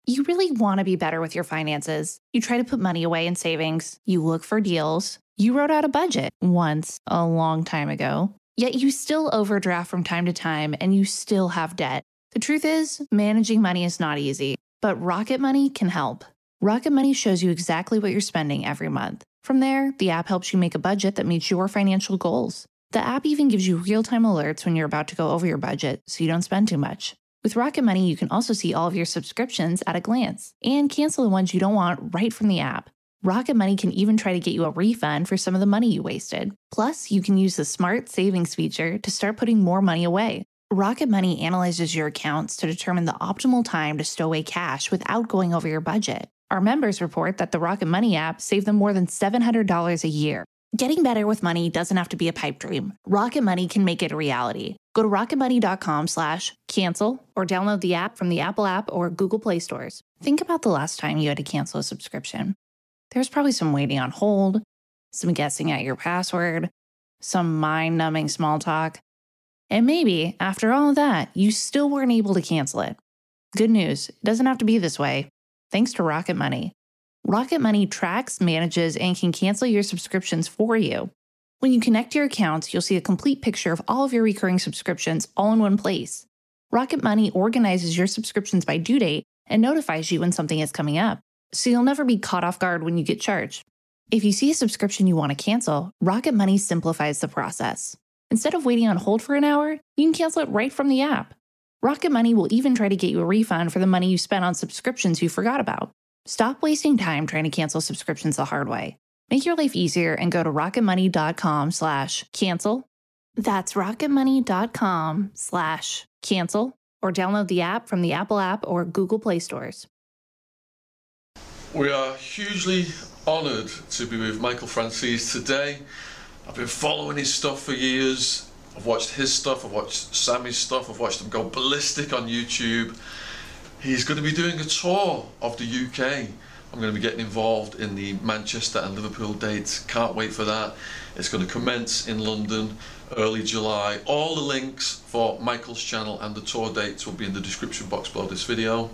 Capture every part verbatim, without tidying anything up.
You really want to be better with your finances. You try to put money away in savings. You look for deals. You wrote out a budget once, a long time ago. Yet you still overdraft from time to time and you still have debt. The truth is, managing money is not easy, but Rocket Money can help. Rocket Money shows you exactly what you're spending every month. From there, the app helps you make a budget that meets your financial goals. The app even gives you real-time alerts when you're about to go over your budget so you don't spend too much. With Rocket Money, you can also see all of your subscriptions at a glance and cancel the ones you don't want right from the app. Rocket Money can even try to get you a refund for some of the money you wasted. Plus, you can use the Smart Savings feature to start putting more money away. Rocket Money analyzes your accounts to determine the optimal time to stow away cash without going over your budget. Our members report that the Rocket Money app saved them more than seven hundred dollars a year. Getting better with money doesn't have to be a pipe dream. Rocket Money can make it a reality. Go to rocketmoney.com slash cancel or download the app from the Apple app or Google Play stores. Think about the last time you had to cancel a subscription. There's probably some waiting on hold, some guessing at your password, some mind-numbing small talk. And maybe, after all of that, you still weren't able to cancel it. Good news, it doesn't have to be this way. Thanks to Rocket Money. Rocket Money tracks, manages, and can cancel your subscriptions for you. When you connect your accounts, you'll see a complete picture of all of your recurring subscriptions all in one place. Rocket Money organizes your subscriptions by due date and notifies you when something is coming up, so you'll never be caught off guard when you get charged. If you see a subscription you want to cancel, Rocket Money simplifies the process. Instead of waiting on hold for an hour, you can cancel it right from the app. Rocket Money will even try to get you a refund for the money you spent on subscriptions you forgot about. Stop wasting time trying to cancel subscriptions the hard way. Make your life easier and go to rocketmoney.com slash cancel. That's rocketmoney.com slash cancel or download the app from the Apple app or Google Play stores. We are hugely honoured to be with Michael Franzese today. I've been following his stuff for years. I've watched his stuff, I've watched Sammy's stuff, I've watched him go ballistic on YouTube. He's going to be doing a tour of the U K. I'm going to be getting involved in the Manchester and Liverpool dates. Can't wait for that. It's going to commence in London early July. All the links for Michael's channel and the tour dates will be in the description box below this video.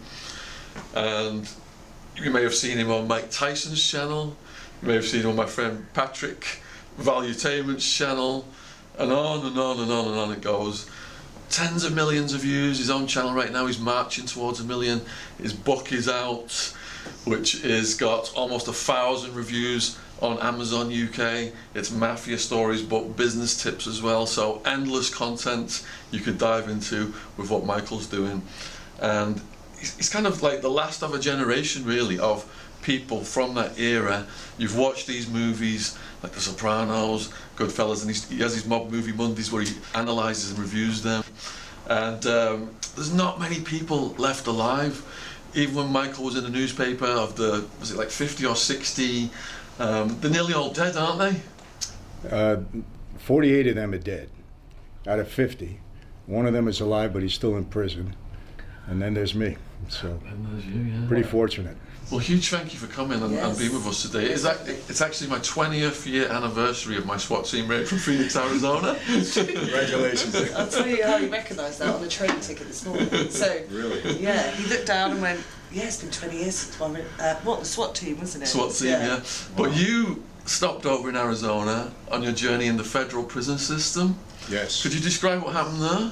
And you may have seen him on Mike Tyson's channel. You may have seen him on my friend Patrick Valuetainment's channel. And on and on and on and on it goes. Tens of millions of views. His own channel right now, he's marching towards a million. His book is out, which has got almost a thousand reviews on Amazon U K. It's mafia stories, but business tips as well. So endless content you could dive into with what Michael's doing. And he's, he's kind of like the last of a generation, really, of people from that era. You've watched these movies like The Sopranos, Goodfellas, and he's, he has his Mob Movie Mondays where he analyses and reviews them. And um, there's not many people left alive. Even when Michael was in the newspaper of the, was it like fifty or sixty, um, they're nearly all dead, aren't they? Uh, forty-eight of them are dead, out of fifty. One of them is alive, but he's still in prison. And then there's me, so there's you, yeah. Pretty fortunate. Well, huge thank you for coming and, yes. and being with us today. It's, act, it's actually my twentieth year anniversary of my SWAT team raid from Phoenix, Arizona. Congratulations. I'll tell you how you recognise that on the train ticket this morning. So, really? Yeah, he looked down and went, yeah, it's been twenty years since one, uh, what, the SWAT team, wasn't it? SWAT team, yeah. yeah. But you stopped over in Arizona on your journey in the federal prison system. Yes. Could you describe what happened there?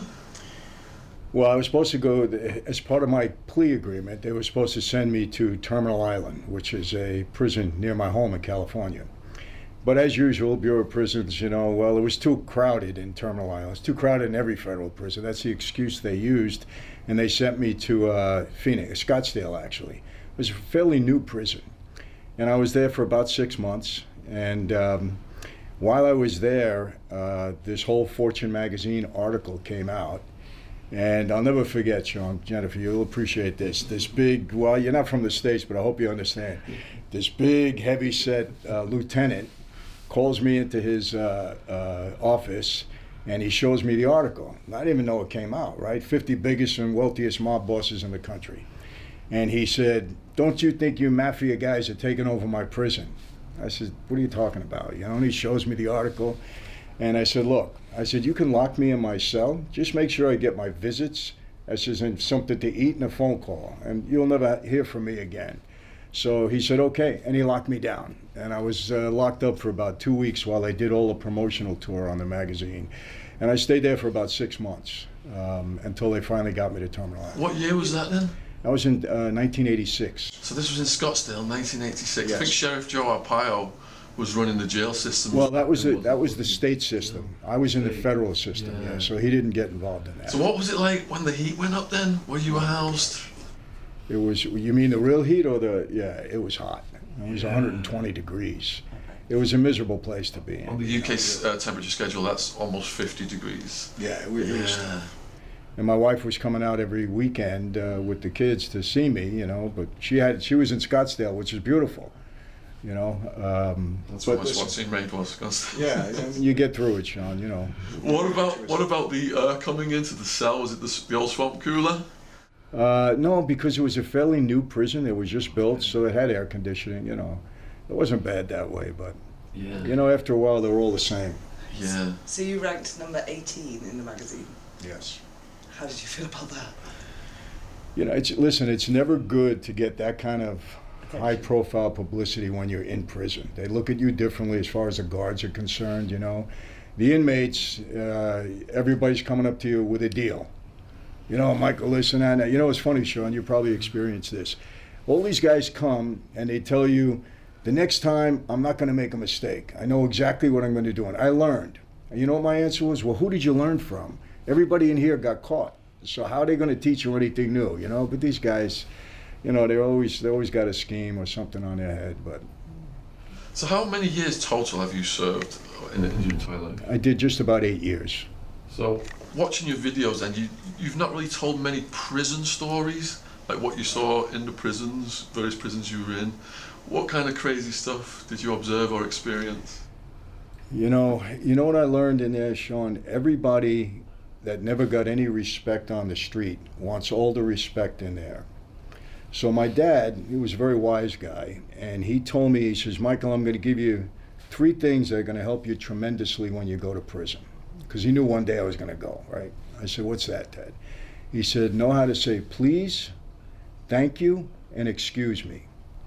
Well, I was supposed to go, as part of my plea agreement, they were supposed to send me to Terminal Island, which is a prison near my home in California. But as usual, Bureau of Prisons, you know, well, it was too crowded in Terminal Island. It's too crowded in every federal prison. That's the excuse they used. And they sent me to uh, Phoenix, Scottsdale, actually. It was a fairly new prison. And I was there for about six months. And um, while I was there, uh, this whole Fortune magazine article came out. And I'll never forget, Sean, Jennifer, you'll appreciate this. This big, well, you're not from the States, but I hope you understand. This big, heavy-set uh, lieutenant calls me into his uh, uh, office, and he shows me the article. I didn't even know it came out, right? fifty biggest and wealthiest mob bosses in the country. And he said, don't you think you mafia guys are taking over my prison? I said, what are you talking about? You know, and he shows me the article. And I said, look, I said, you can lock me in my cell. Just make sure I get my visits That's just in something to eat and a phone call, and you'll never hear from me again. So he said, okay, and he locked me down. And I was uh, locked up for about two weeks while they did all the promotional tour on the magazine. And I stayed there for about six months um, until they finally got me to Terminal Island. What year was that then? That was in uh, nineteen eighty-six. So this was in Scottsdale, nineteen eighty-six. Yes. I think Sheriff Joe Arpaio was running the jail system. Well, that was the, that was the state system. I was in the federal system, yeah. yeah, so he didn't get involved in that. So what was it like when the heat went up then, where you were housed? It was, you mean the real heat or the, yeah, it was hot. It was yeah. one hundred twenty degrees. It was a miserable place to be in. On the U K uh, temperature schedule, that's almost fifty degrees. Yeah, it was. Yeah. And my wife was coming out every weekend uh, with the kids to see me, you know, but she had, she was in Scottsdale, which is beautiful, you know. Um, that's what my SWAT team raid was. Yeah, you get through it, Sean, you know. What about, what about the uh, coming into the cell? Was it the, the old swamp cooler? Uh, no, because it was a fairly new prison. It was just built, so it had air conditioning, you know. It wasn't bad that way, but, yeah. you know, after a while, they were all the same. Yeah. So you ranked number eighteen in the magazine? Yes. How did you feel about that? You know, it's, listen, it's never good to get that kind of high-profile publicity when you're in prison. They look at you differently as far as the guards are concerned, you know. The inmates, uh, everybody's coming up to you with a deal. You know, Michael, listen, and you know, it's funny, Sean, you probably experienced this. All these guys come and they tell you, the next time I'm not going to make a mistake. I know exactly what I'm going to do, and I learned. And you know what my answer was? Well, who did you learn from? Everybody in here got caught. So how are they going to teach you anything new, you know? But these guys, you know, they always they always got a scheme or something on their head. But so how many years total have you served in, in your entire life? I did just about eight years. So watching your videos, then you you've not really told many prison stories, like what you saw in the prisons, various prisons you were in. What kind of crazy stuff did you observe or experience? You know, you know what I learned in there, Sean? Everybody that never got any respect on the street wants all the respect in there. So my dad, he was a very wise guy, and he told me, he says, Michael, I'm going to give you three things that are going to help you tremendously when you go to prison. Because he knew one day I was going to go, right? I said, what's that, Dad? He said, know how to say please, thank you, and excuse me.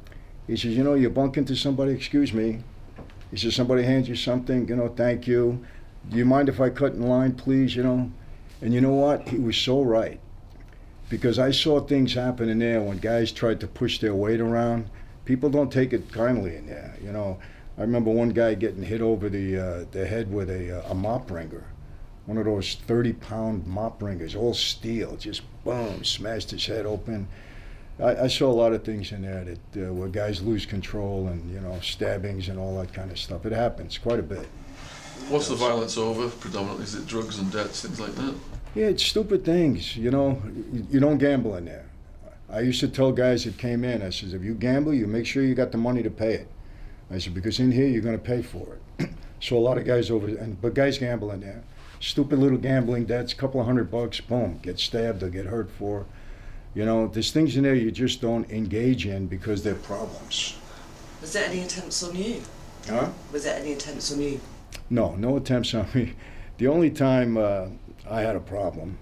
He says, you know, you bump into somebody, excuse me. He says, somebody hands you something, you know, thank you. Do you mind if I cut in line, please, you know? And you know what? He was so right. Because I saw things happen in there when guys tried to push their weight around. People don't take it kindly in there, you know. I remember one guy getting hit over the uh, the head with a, uh, a mop wringer. One of those thirty pound mop wringers, all steel, just boom, smashed his head open. I, I saw a lot of things in there that uh, where guys lose control and, you know, stabbings and all that kind of stuff. It happens quite a bit. What's the violence over predominantly? Is it drugs and debts, things like that? Yeah, it's stupid things, you know. You don't gamble in there. I used to tell guys that came in, I said, if you gamble, you make sure you got the money to pay it. I said, because in here, you're going to pay for it. So a lot of guys over, and but guys gamble in there. Stupid little gambling debts, couple of hundred bucks, boom, get stabbed or get hurt for. You know, there's things in there you just don't engage in because they're problems. Was there any attempts on you? Huh? Was there any attempts on you? No, no attempts on me. The only time uh, I had a problem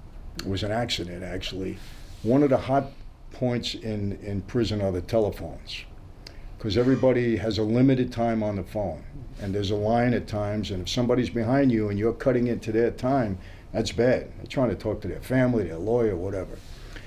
was an accident, actually. One of the hot points in, in prison are the telephones, because everybody has a limited time on the phone, and there's a line at times, and if somebody's behind you and you're cutting into their time, that's bad. They're trying to talk to their family, their lawyer, whatever.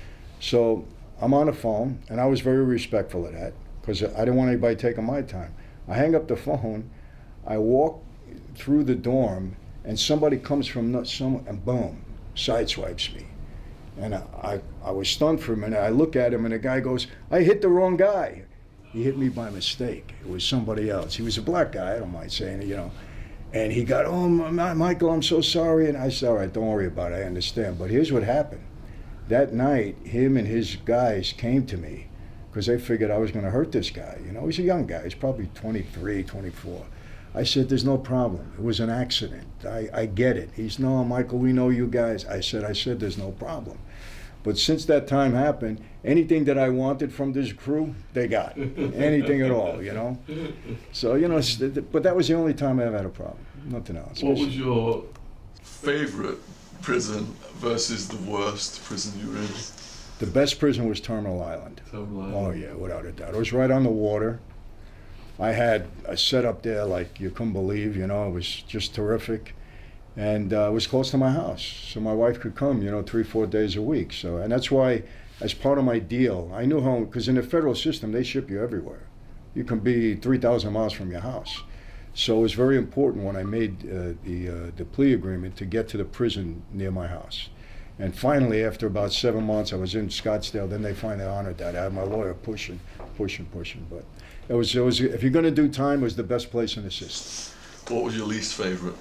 So I'm on the phone, and I was very respectful of that, because I didn't want anybody taking my time. I hang up the phone, I walk through the dorm, and somebody comes from some, and boom, sideswipes me. And I, I, I was stunned for a minute. I look at him, and the guy goes, I hit the wrong guy. He hit me by mistake. It was somebody else. He was a black guy, I don't mind saying it, you know. And he got, oh, my, Michael, I'm so sorry. And I said, all right, don't worry about it, I understand. But here's what happened. That night, him and his guys came to me because they figured I was going to hurt this guy. You know, he's a young guy. He's probably twenty-three, twenty-four. I said, there's no problem. It was an accident. I, I get it. He's, no, Michael, we know you guys. I said, I said, there's no problem. But since that time happened, anything that I wanted from this crew, they got. Anything at all, you know? So, you know, but that was the only time I ever had a problem. Nothing else. What was your favorite prison versus the worst prison you were in? The best prison was Terminal Island. Terminal Island. Oh yeah, without a doubt. It was right on the water. I had a setup there like you couldn't believe, you know, it was just terrific. And uh, it was close to my house, so my wife could come, you know, three, four days a week. So, and that's why, as part of my deal, I knew how, because in the federal system, they ship you everywhere. You can be three thousand miles from your house. So it was very important when I made uh, the, uh, the plea agreement to get to the prison near my house. And finally, after about seven months, I was in Scottsdale. Then they finally honored that. I had my lawyer pushing, pushing, pushing. But it was, it was. If you're going to do time, it was the best place in the system. What was your least favorite?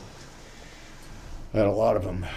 I had a lot of them.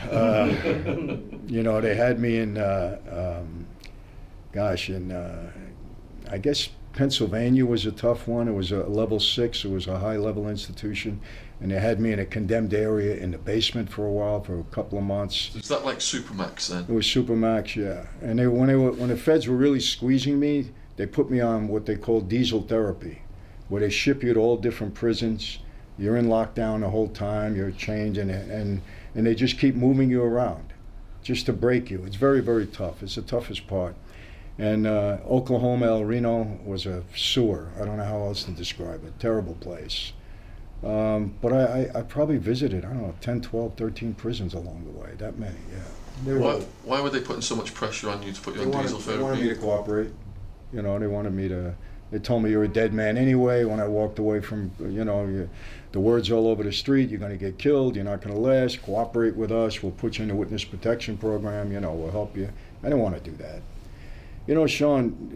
Uh, you know, they had me in, uh, um, gosh, in, uh, I guess Pennsylvania was a tough one. It was a level six. It was a high-level institution. And they had me in a condemned area in the basement for a while, for a couple of months. Is that like Supermax then? It was Supermax, yeah. And they, when, they were, when the feds were really squeezing me, they put me on what they call diesel therapy, where they ship you to all different prisons. You're in lockdown the whole time. You're chained, and and and they just keep moving you around, just to break you. It's very, very tough. It's the toughest part. And uh, Oklahoma, El Reno was a sewer. I don't know how else to describe it. Terrible place. Um, but I, I, I probably visited, I don't know, ten, twelve, thirteen prisons along the way. That many, yeah. They Why, were, why were they putting so much pressure on you to put you they on wanted, diesel they wanted me to therapy? cooperate. You know, they wanted me to, they told me you're a dead man anyway. When I walked away from, you know, you, the words all over the street, you're going to get killed, you're not going to last, cooperate with us, we'll put you in the witness protection program, you know, we'll help you. I didn't want to do that. You know, Sean,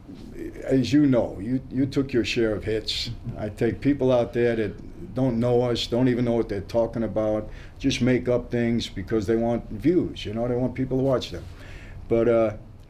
as you know, you, you took your share of hits. I take people out there that don't know us, don't even know what they're talking about, just make up things because they want views, you know, they want people to watch them. But, uh,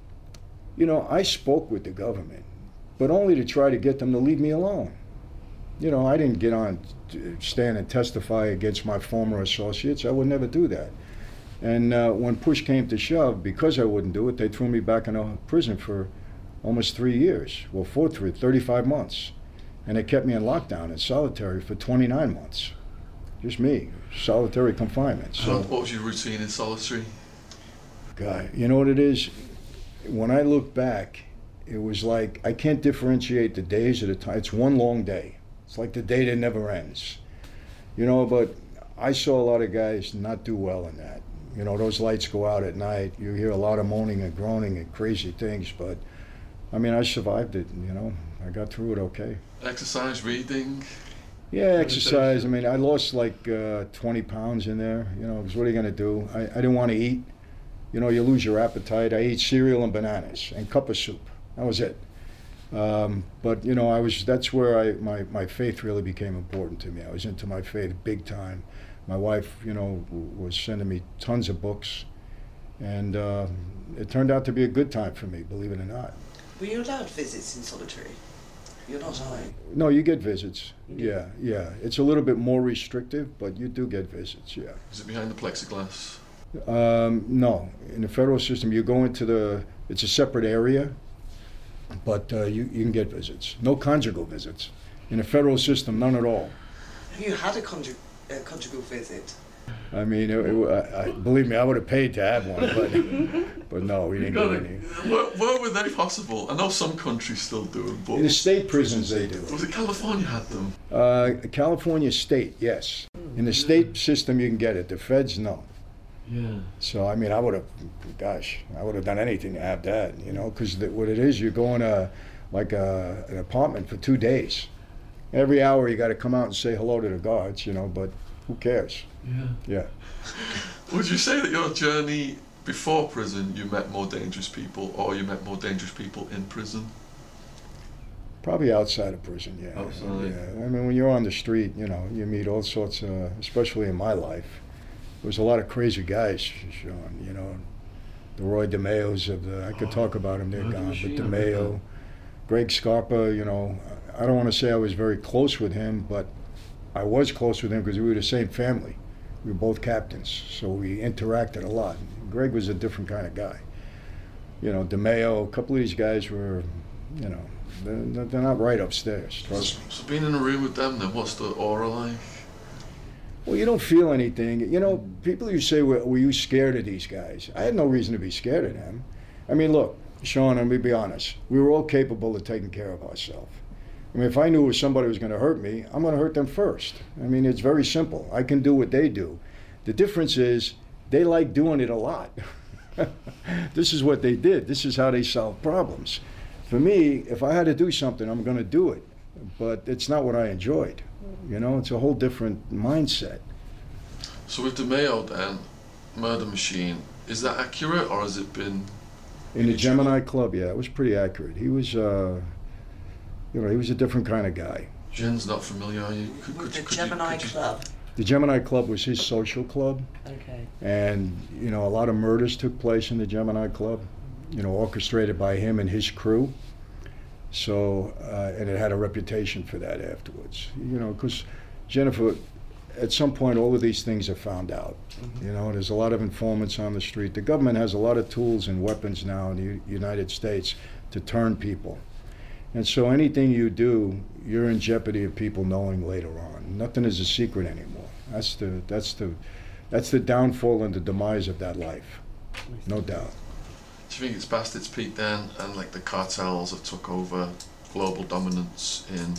you know, I spoke with the government, but only to try to get them to leave me alone. You know, I didn't get on, stand and testify against my former associates. I would never do that. And uh, when push came to shove, because I wouldn't do it, they threw me back in a prison for almost three years. Well, for three, thirty-five months. And they kept me in lockdown in solitary for twenty-nine months. Just me, solitary confinement. So, What was your routine in solitary? God, you know what it is? When I look back, it was like, I can't differentiate the days at a time. It's one long day. It's like the day that never ends. You know, but I saw a lot of guys not do well in that. You know, those lights go out at night. You hear a lot of moaning and groaning and crazy things, but I mean, I survived it, you know. I got through it okay. Exercise, reading? Yeah, exercise. I mean, I lost like uh, twenty pounds in there, you know, because what are you going to do? I, I didn't want to eat. You know, you lose your appetite. I ate cereal and bananas and cup of soup. That was it. Um, but, you know, I was, that's where I, my, my faith really became important to me. I was into my faith big time. My wife, you know, was sending me tons of books, and uh, it turned out to be a good time for me, believe it or not. Were you allowed visits in solitary? You're not, are you? No, you get visits. You do? Yeah, yeah. It's a little bit more restrictive, but you do get visits, yeah. Is it behind the plexiglass? Um, no, in the federal system, you go into the, it's a separate area, but uh, you, you can get visits. No conjugal visits. In the federal system, none at all. Have you had a conjugal? A conjugal visit? I mean, it, it, I, I, believe me, I would have paid to have one, but but no, we didn't get any. Where, where were they possible? I know some countries still do them, but In the state prisons, they do. was it California had them? Uh, California state, yes. In the state system, you can get it. The feds, no. Yeah. So I mean, I would have, gosh, I would have done anything to have that, you know, because what it is, you go in a like a, an apartment for two days. Every hour you got to come out and say hello to the guards, you know, but who cares? Yeah. Yeah. Would you say that your journey before prison, you met more dangerous people, or you met more dangerous people in prison? Probably outside of prison, yeah. Outside. Yeah. I mean, when you're on the street, you know, you meet all sorts of, especially in my life, there was a lot of crazy guys, Sean, you know. The Roy DeMeos of the, I could talk about them, they're Roy gone, but DeMeo, DeMeo, Greg Scarpa, you know, I don't want to say I was very close with him, but I was close with him because we were the same family. We were both captains, so we interacted a lot. Greg was a different kind of guy. You know, DeMeo, a couple of these guys were, you know, they're, they're not right upstairs, trust me. So being in a room with them, then what's the aura like? Well, you don't feel anything. You know, people who say, were, were you scared of these guys? I had no reason to be scared of them. I mean, look, Sean, let me be honest. We were all capable of taking care of ourselves. I mean, if I knew somebody was going to hurt me, I'm going to hurt them first. I mean, it's very simple. I can do what they do. The difference is they like doing it a lot. This is what they did. This is how they solve problems. For me, if I had to do something, I'm going to do it. But it's not what I enjoyed. You know, it's a whole different mindset. So with the Mayo then, Murder Machine, is that accurate or has it been... In the Gemini Club, yeah, it was pretty accurate. He was, uh, you know, he was a different kind of guy. Jen's not familiar, are you? Could, with could, the could Gemini you, Club? The Gemini Club was his social club. Okay. And, you know, a lot of murders took place in the Gemini Club, you know, orchestrated by him and his crew. So, uh, and it had a reputation for that afterwards. You know, because Jennifer, at some point, all of these things are found out. Mm-hmm. You know, there's a lot of informants on the street. The government has a lot of tools and weapons now in the U- United States to turn people. And so anything you do, you're in jeopardy of people knowing later on. Nothing is a secret anymore. That's the, that's the, that's the downfall and the demise of that life, no doubt. Do you think it's past its peak then, and like the cartels have took over global dominance in...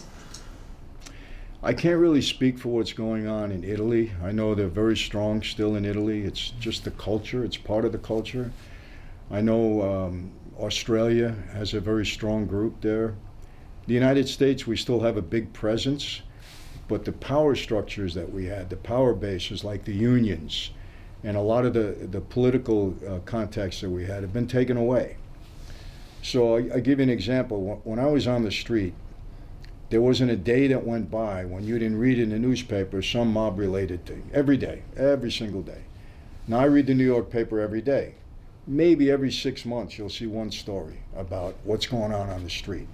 I can't really speak for what's going on in Italy. I know they're very strong still in Italy. It's just the culture, it's part of the culture. I know um, Australia has a very strong group there. The United States, we still have a big presence, but the power structures that we had, the power bases like the unions, and a lot of the, the political uh, contacts that we had have been taken away. So I, I give you an example. When I was on the street, there wasn't a day that went by when you didn't read in the newspaper some mob-related thing. Every day, every single day. Now I read the New York paper every day. Maybe every six months you'll see one story about what's going on on the street.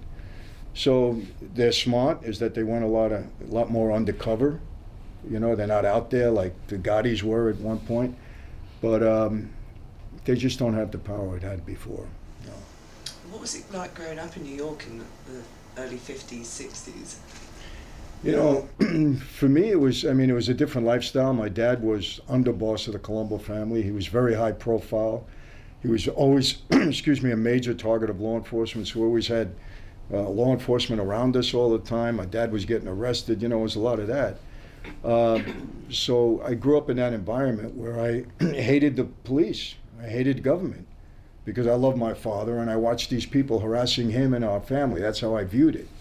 So they're smart, is that they went a lot, of, a lot more undercover. You know, they're not out there like the Gaudis were at one point, but um, they just don't have the power it had before. No. What was it like growing up in New York in the, the early fifties, sixties? You know, for me it was, I mean, it was a different lifestyle. My dad was underboss of the Colombo family. He was very high profile. He was always, excuse me, a major target of law enforcement, so we always had uh, law enforcement around us all the time. My dad was getting arrested, you know, it was a lot of that. Uh, so I grew up in that environment where I hated the police. I hated government because I loved my father and I watched these people harassing him and our family. That's how I viewed it.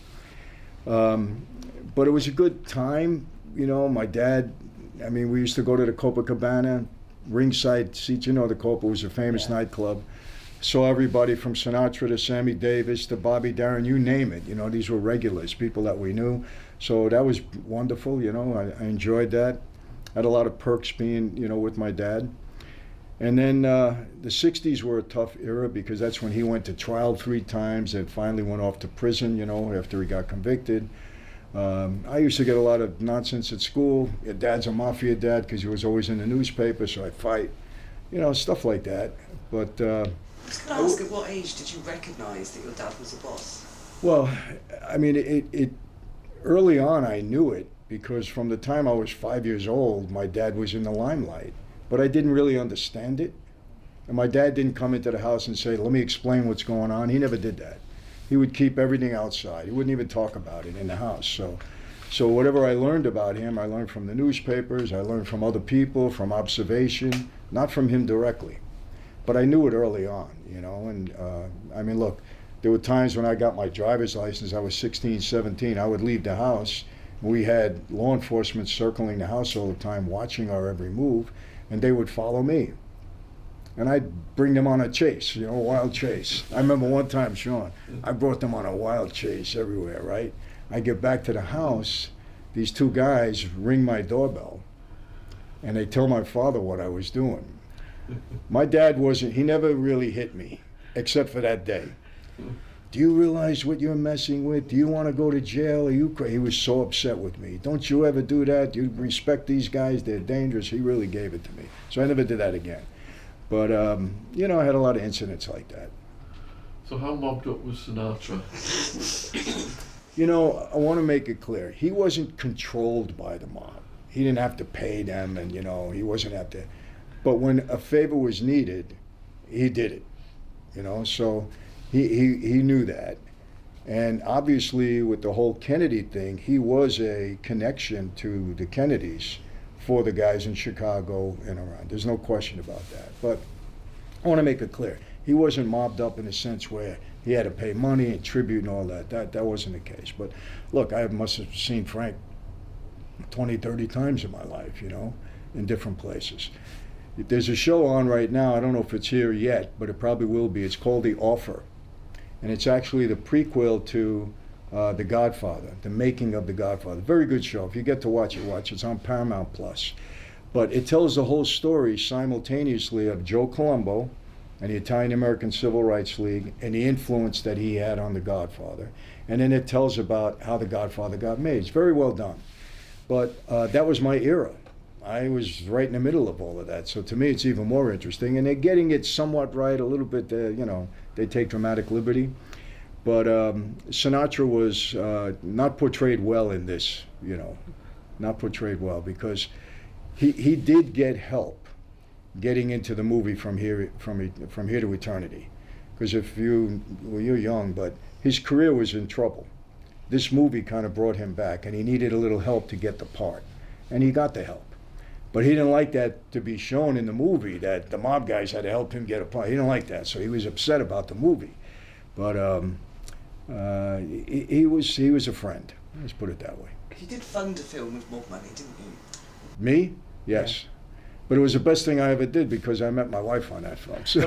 Um, but it was a good time. You know, my dad, I mean, we used to go to the Copacabana, ringside seats. You know, the Copa was a famous yeah. nightclub. Saw everybody from Sinatra to Sammy Davis to Bobby Darin, you name it. You know, these were regulars, people that we knew. So that was wonderful, you know, I, I enjoyed that. Had a lot of perks being, you know, with my dad. And then uh, the sixties were a tough era because that's when he went to trial three times and finally went off to prison, you know, after he got convicted. Um, I used to get a lot of nonsense at school. Your dad's a mafia dad because he was always in the newspaper, so I'd fight, you know, stuff like that. But uh, I was going to ask, at what age did you recognize that your dad was a boss? Well, I mean, it, it early on I knew it because from the time I was five years old, my dad was in the limelight. But I didn't really understand it. And my dad didn't come into the house and say, let me explain what's going on. He never did that. He would keep everything outside. He wouldn't even talk about it in the house. So, so whatever I learned about him, I learned from the newspapers, I learned from other people, from observation, not from him directly. But I knew it early on, you know, and uh, I mean, look, there were times when I got my driver's license, I was sixteen, seventeen, I would leave the house. We had law enforcement circling the house all the time, watching our every move, and they would follow me. And I'd bring them on a chase, you know, a wild chase. I remember one time, Sean, I brought them on a wild chase everywhere, right? I get back to the house, these two guys ring my doorbell, and they tell my father what I was doing. My dad wasn't, he never really hit me, except for that day. Do you realize what you're messing with? Do you want to go to jail? Are you crazy? He was so upset with me. Don't you ever do that? Do you respect these guys? They're dangerous. He really gave it to me. So I never did that again. But, um, you know, I had a lot of incidents like that. So how mobbed up was Sinatra? You know, I want to make it clear. He wasn't controlled by the mob. he didn't have to pay them, and you know he wasn't at the. But when a favor was needed, he did it. You know, so he he, he knew that, and obviously with the whole Kennedy thing, he was a connection to the Kennedys for the guys in Chicago and around. There's no question about that. But I want to make it clear, he wasn't mobbed up in a sense where he had to pay money and tribute and all that. That that wasn't the case. But look, I must have seen Frank twenty, thirty times in my life, you know, in different places. There's a show on right now, I don't know if it's here yet, but it probably will be. It's called The Offer. And it's actually the prequel to uh, The Godfather, the making of The Godfather. Very good show. If you get to watch it, watch it. It's on Paramount Plus. But it tells the whole story simultaneously of Joe Colombo and the Italian-American Civil Rights League and the influence that he had on The Godfather. And then it tells about how The Godfather got made. It's very well done. But uh, that was my era. I was right in the middle of all of that. So to me, it's even more interesting. And they're getting it somewhat right, a little bit, uh, you know, they take dramatic liberty. But um, Sinatra was uh, not portrayed well in this, you know, not portrayed well, because he, he did get help getting into the movie from here, from, from here to eternity. Because if you, well, you're young, but his career was in trouble. This movie kind of brought him back, and he needed a little help to get the part. And he got the help. But he didn't like that to be shown in the movie, that the mob guys had to help him get a part. He didn't like that, so he was upset about the movie. But um, uh, he, he was he was a friend. Let's put it that way. You did fund a film with mob money, didn't you? Me? Yes. Yeah. But it was the best thing I ever did because I met my wife on that film. So,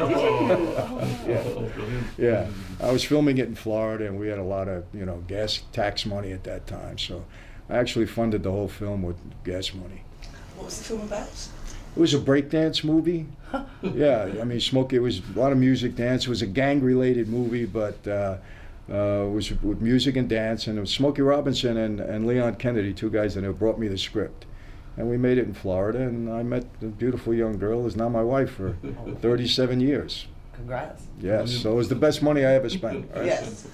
yeah. yeah, I was filming it in Florida, and we had a lot of you know gas tax money at that time. So I actually funded the whole film with gas money. What was the film about? It was a breakdance movie. Yeah, I mean, Smokey, it was a lot of music, dance. It was a gang-related movie, but uh, uh, it was with music and dance. And it was Smokey Robinson and, and Leon Kennedy, two guys that have brought me the script. And we made it in Florida, and I met a beautiful young girl who's now my wife for thirty-seven years. Congrats. Yes, so it was the best money I ever spent. Right? Yes.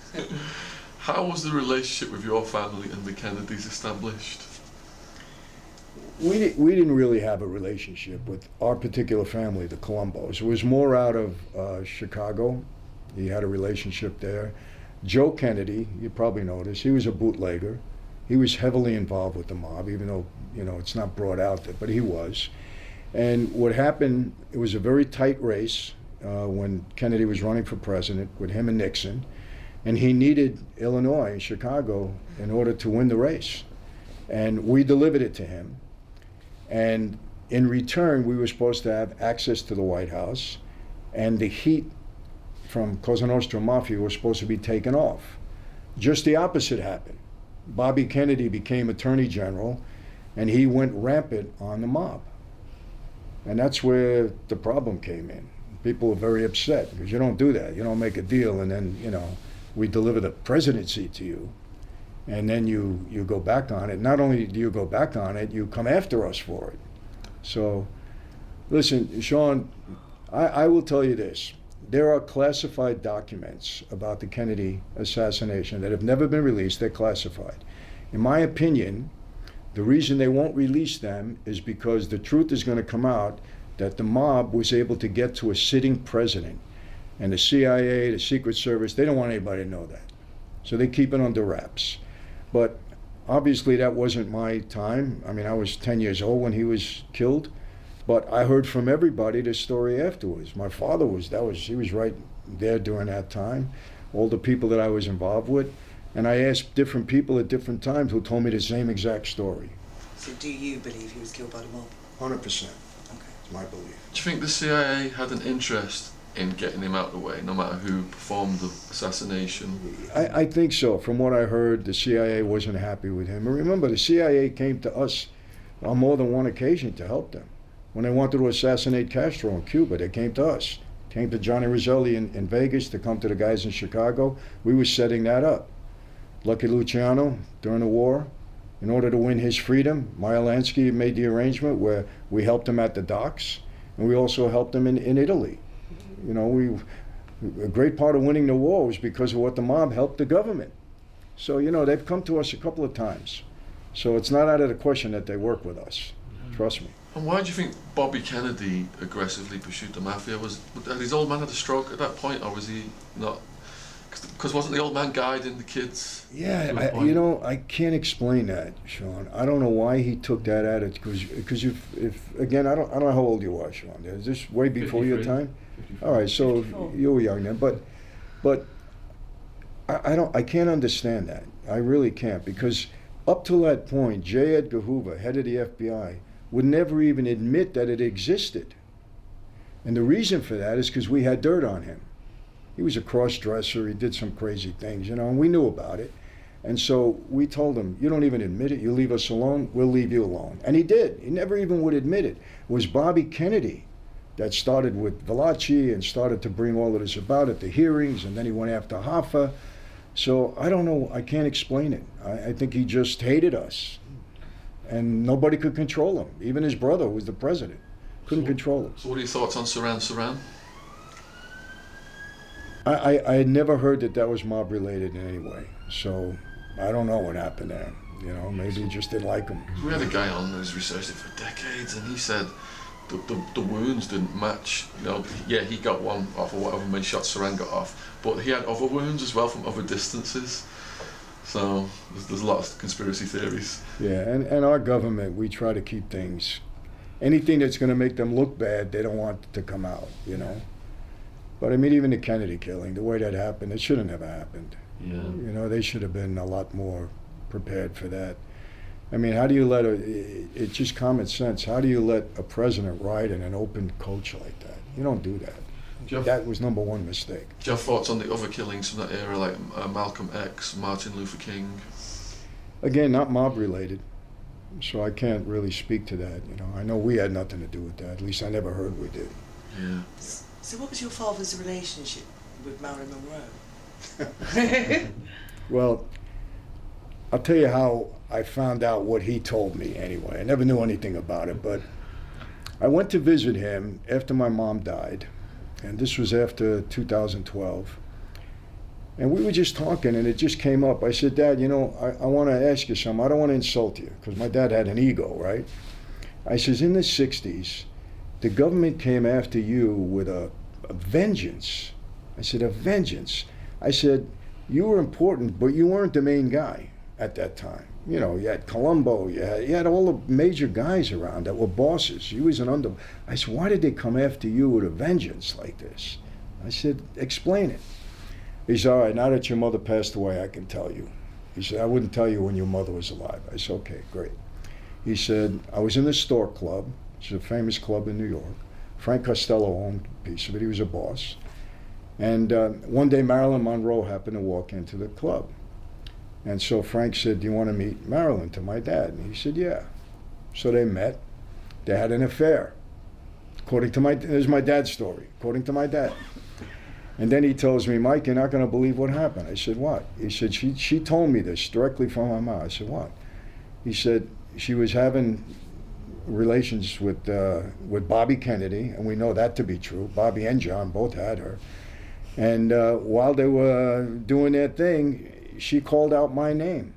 How was the relationship with your family and the Kennedys established? We, we didn't really have a relationship with our particular family, the Colombos. It was more out of uh, Chicago. He had a relationship there. Joe Kennedy, you probably noticed, he was a bootlegger. He was heavily involved with the mob, even though, you know, it's not brought out there, but he was. And what happened, it was a very tight race uh, when Kennedy was running for president with him and Nixon. And he needed Illinois and Chicago in order to win the race. And we delivered it to him. And in return, we were supposed to have access to the White House, and the heat from Cosa Nostra Mafia was supposed to be taken off. Just the opposite happened. Bobby Kennedy became Attorney General, and he went rampant on the mob. And that's where the problem came in. People were very upset, because you don't do that. You don't make a deal, and then, you know, we deliver the presidency to you. And then you, you go back on it. Not only do you go back on it, you come after us for it. So, listen, Sean, I, I will tell you this. There are classified documents about the Kennedy assassination that have never been released. They're classified. In my opinion, the reason they won't release them is because the truth is going to come out that the mob was able to get to a sitting president. And the C I A, the Secret Service, they don't want anybody to know that. So they keep it under wraps. But obviously that wasn't my time. I mean, I was ten years old when he was killed. But I heard from everybody the story afterwards. My father was, that was, he was right there during that time. All the people that I was involved with. And I asked different people at different times who told me the same exact story. So do you believe he was killed by the mob? one hundred percent. Okay. It's my belief. Do you think the C I A had an interest in getting him out of the way, no matter who performed the assassination? I, I think so. From what I heard, the C I A wasn't happy with him. And remember, the C I A came to us on more than one occasion to help them. When they wanted to assassinate Castro in Cuba, they came to us. Came to Johnny Roselli in, in Vegas to come to the guys in Chicago. We were setting that up. Lucky Luciano, during the war, in order to win his freedom, Meyer Lansky made the arrangement where we helped him at the docks, and we also helped him in, in Italy. You know, we, a great part of winning the war was because of what the mob helped the government. So, you know, they've come to us a couple of times. So it's not out of the question that they work with us. Trust me. And why do you think Bobby Kennedy aggressively pursued the mafia? Was had his old man had a stroke at that point, or was he not? Because wasn't the old man guiding the kids? Yeah, I, you know, I can't explain that, Sean. I don't know why he took that attitude. Because, because if, if again, I don't, I don't know how old you are, Sean. Is this way before your time? fifty-four. All right, so fifty-four. You were young then, but, but, I, I don't, I can't understand that. I really can't, because up till that point, J. Edgar Hoover, head of the F B I, would never even admit that it existed, and the reason for that is because we had dirt on him. He was a cross-dresser, he did some crazy things, you know, and we knew about it. And so we told him, you don't even admit it, you leave us alone, we'll leave you alone. And he did, he never even would admit it. It was Bobby Kennedy that started with Valachi and started to bring all of this about at the hearings, and then he went after Hoffa. So I don't know, I can't explain it. I, I think he just hated us. And nobody could control him. Even his brother was the president, couldn't so, control him. So what are your thoughts on Sirhan Sirhan? I, I, I had never heard that that was mob related in any way, so I don't know what happened there. You know, maybe he just didn't like him. We had a guy on who's researched it for decades, and he said the, the, the wounds didn't match. You know, yeah, he got one off or whatever many shots Sirhan got off, but he had other wounds as well from other distances. So there's, there's a lot of conspiracy theories. Yeah, and, and our government, we try to keep things, anything that's going to make them look bad, they don't want to come out, you know. But I mean, even the Kennedy killing, the way that happened, it shouldn't have happened. Yeah. You know, they should have been a lot more prepared for that. I mean, how do you let a, it's just common sense, how do you let a president ride in an open coach like that? You don't do that. Do have, that was number one mistake. Do you have thoughts on the other killings from that era, like uh, Malcolm X, Martin Luther King? Again, not mob related, so I can't really speak to that. You know, I know we had nothing to do with that. At least I never heard we did. Yeah. So what was your father's relationship with Marilyn Monroe? Well, I'll tell you how I found out what he told me anyway. I never knew anything about it, but I went to visit him after my mom died, and this was after two thousand twelve. And we were just talking, and it just came up. I said, Dad, you know, I, I want to ask you something. I don't want to insult you, because my dad had an ego, right? I says, in the sixties, the government came after you with a, a vengeance. I said, a vengeance. I said, you were important, but you weren't the main guy at that time. You know, you had Colombo, you had, you had all the major guys around that were bosses. You was an under. I said, why did they come after you with a vengeance like this? I said, explain it. He said, all right, now that your mother passed away, I can tell you. He said, I wouldn't tell you when your mother was alive. I said, okay, great. He said, I was in the Stork Club. It's a famous club in New York. Frank Costello owned a piece of it. He was a boss. And uh, one day Marilyn Monroe happened to walk into the club. And so Frank said, do you want to meet Marilyn, to my dad? And he said, yeah. So they met. They had an affair. According to my, there's my dad's story, according to my dad. And then he tells me, Mike, you're not going to believe what happened. I said, what? He said, she, she told me this directly from my mouth. I said, what? He said, she was having relations with uh, with Bobby Kennedy, and we know that to be true. Bobby and John both had her. And uh, while they were doing their thing, she called out my name.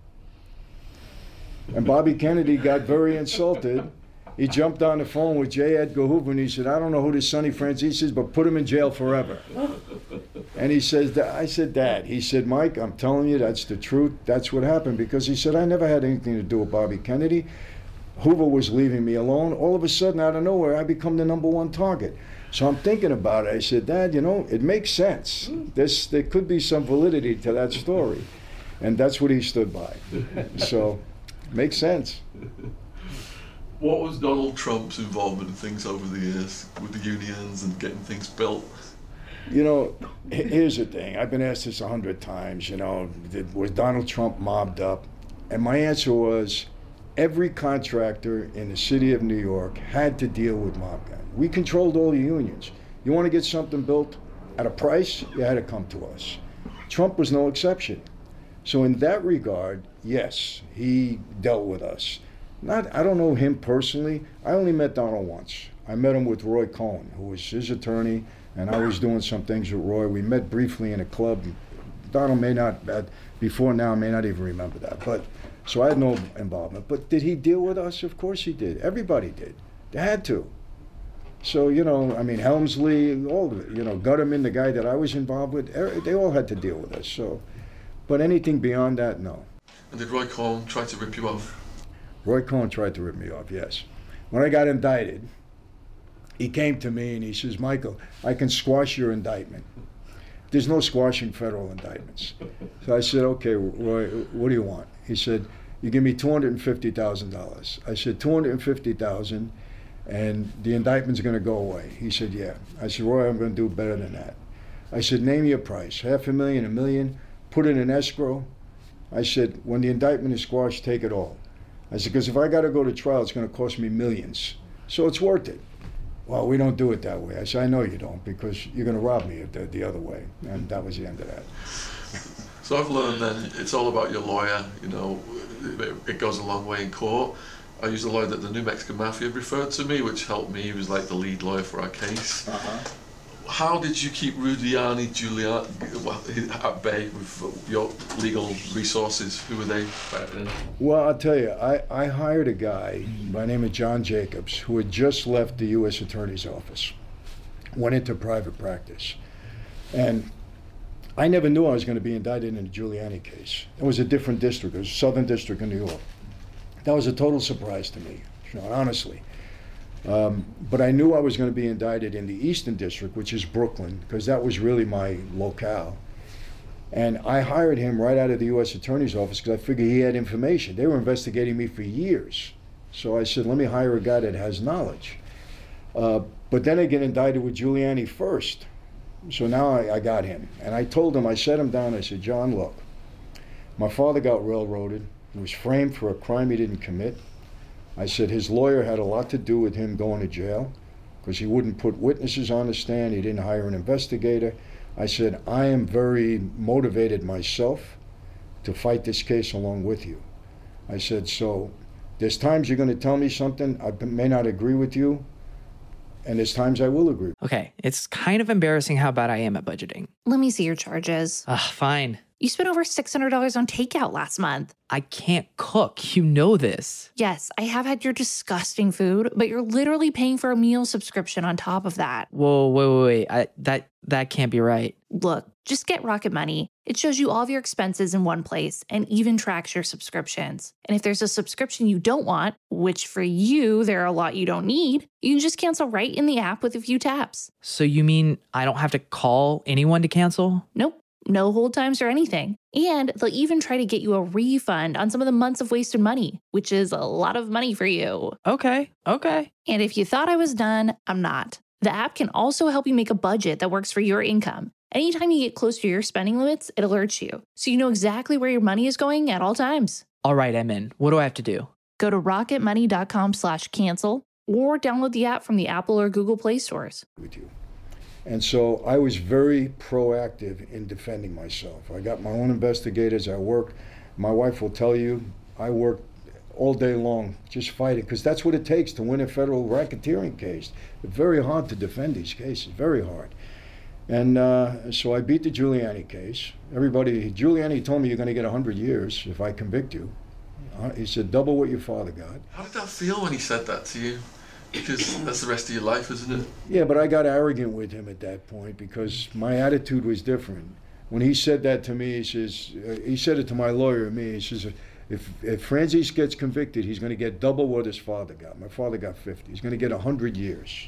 And Bobby Kennedy got very insulted. He jumped on the phone with J. Edgar Hoover, and he said, I don't know who this Sonny Franzese is, but put him in jail forever. And he says, I said, Dad, he said, Mike, I'm telling you, that's the truth. That's what happened. Because he said, I never had anything to do with Bobby Kennedy. Hoover was leaving me alone. All of a sudden, out of nowhere, I become the number one target. So I'm thinking about it. I said, Dad, you know, it makes sense. This, there could be some validity to that story. And that's what he stood by. So, makes sense. What was Donald Trump's involvement in things over the years with the unions and getting things built? You know, here's the thing. I've been asked this a hundred times, you know, was Donald Trump mobbed up? And my answer was, every contractor in the city of New York had to deal with mob guys. We controlled all the unions. You want to get something built at a price, you had to come to us. Trump was no exception. So in that regard, yes, he dealt with us. Not, I don't know him personally. I only met Donald once. I met him with Roy Cohn, who was his attorney, and I was doing some things with Roy. We met briefly in a club. Donald may not, before now, may not even remember that. But So I had no involvement. But did he deal with us? Of course he did. Everybody did. They had to. So, you know, I mean, Helmsley, all of it, you know, Gutterman, the guy that I was involved with, they all had to deal with us. So, but anything beyond that, no. And did Roy Cohn try to rip you off? Roy Cohn tried to rip me off, yes. When I got indicted, he came to me and he says, Michael, I can squash your indictment. There's no squashing federal indictments. So I said, okay, Roy, what do you want? He said, you give me two hundred fifty thousand dollars. I said, two hundred fifty thousand dollars and the indictment's going to go away. He said, yeah. I said, Roy, I'm going to do better than that. I said, name your price, half a million, a million, put it in escrow. I said, when the indictment is squashed, take it all. I said, because if I got to go to trial, it's going to cost me millions. So it's worth it. Well, we don't do it that way. I said, I know you don't, because you're going to rob me the, the other way. And that was the end of that. So I've learned then it's all about your lawyer. You know, it, it goes a long way in court. I used a lawyer that the New Mexican Mafia referred to me, which helped me. He was like the lead lawyer for our case. Uh-huh. How did you keep Rudiani Giuliani at bay with your legal resources? Who were they? Well, I'll tell you, I, I hired a guy by the name of John Jacobs who had just left the U S Attorney's Office, went into private practice. And I never knew I was going to be indicted in the Giuliani case. It was a different district. It was Southern District of New York. That was a total surprise to me, you know, honestly. Um, but I knew I was going to be indicted in the Eastern District, which is Brooklyn, because that was really my locale. And I hired him right out of the U S Attorney's Office because I figured he had information. They were investigating me for years. So I said, let me hire a guy that has knowledge. Uh, but then I get indicted with Giuliani first. So now I, I got him. And I told him, I set him down, I said, John, look, my father got railroaded. He was framed for a crime he didn't commit. I said his lawyer had a lot to do with him going to jail because he wouldn't put witnesses on the stand. He didn't hire an investigator. I said, I am very motivated myself to fight this case along with you. I said, so there's times you're going to tell me something, I may not agree with you, and there's times I will agree. Okay, it's kind of embarrassing how bad I am at budgeting. Let me see your charges. Ugh, fine. You spent over six hundred dollars on takeout last month. I can't cook. You know this. Yes, I have had your disgusting food, but you're literally paying for a meal subscription on top of that. Whoa, wait, wait, wait. I, that, that can't be right. Look, just get Rocket Money. It shows you all of your expenses in one place and even tracks your subscriptions. And if there's a subscription you don't want, which for you, there are a lot you don't need, you can just cancel right in the app with a few taps. So you mean I don't have to call anyone to cancel? Nope. No hold times or anything. And they'll even try to get you a refund on some of the months of wasted money, which is a lot of money for you. Okay, okay. And if you thought I was done, I'm not. The app can also help you make a budget that works for your income. Anytime you get close to your spending limits, it alerts you, so you know exactly where your money is going at all times. All right, I'm in. What do I have to do? Go to rocketmoney.com slash cancel or download the app from the Apple or Google Play stores. With you. And so I was very proactive in defending myself. I got my own investigators. I worked. My wife will tell you, I worked all day long just fighting, because that's what it takes to win a federal racketeering case. It's very hard to defend these cases, very hard. And uh, so I beat the Giuliani case. Everybody, Giuliani told me you're going to get one hundred years if I convict you. Uh, he said, double what your father got. How did that feel when he said that to you? Because that's the rest of your life, isn't it? Yeah, but I got arrogant with him at that point because my attitude was different. When he said that to me, he says, uh, he said it to my lawyer and me, he says, if, if Franzese gets convicted, he's going to get double what his father got. My father got fifty. He's going to get one hundred years.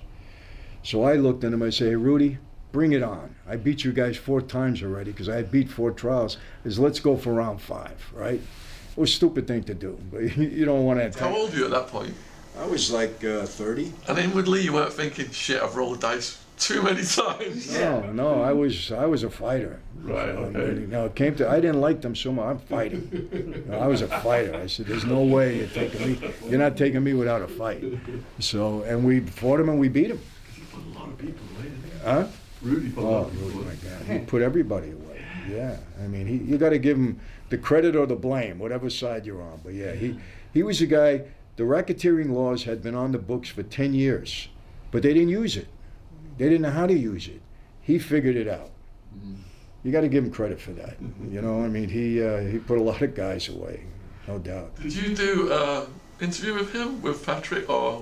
So I looked at him, I say, hey, Rudy, bring it on. I beat you guys four times already because I had beat four trials. He says, let's go for round five, right? It was a stupid thing to do, but you don't want to. How old were you at that point? I was like uh, thirty. And inwardly you weren't thinking, shit, I've rolled the dice too many times. No, no, I was I was a fighter. Right, okay. You know, it came to, I didn't like them so much, I'm fighting. You know, I was a fighter. I said, there's no way you're taking me, you're not taking me without a fight. So, and we fought him and we beat him. You put a lot of people away, didn't you? Huh? Rudy put a lot Oh, of people Rudy, away. my God, he put everybody away. Yeah, I mean, he, you got to give him the credit or the blame, whatever side you're on. But yeah, he, he was a guy. The racketeering laws had been on the books for ten years, but they didn't use it. They didn't know how to use it. He figured it out. Mm-hmm. You got to give him credit for that. You know, I mean, he uh, he put a lot of guys away. no doubt. Did you do an interview with him, with Patrick, or?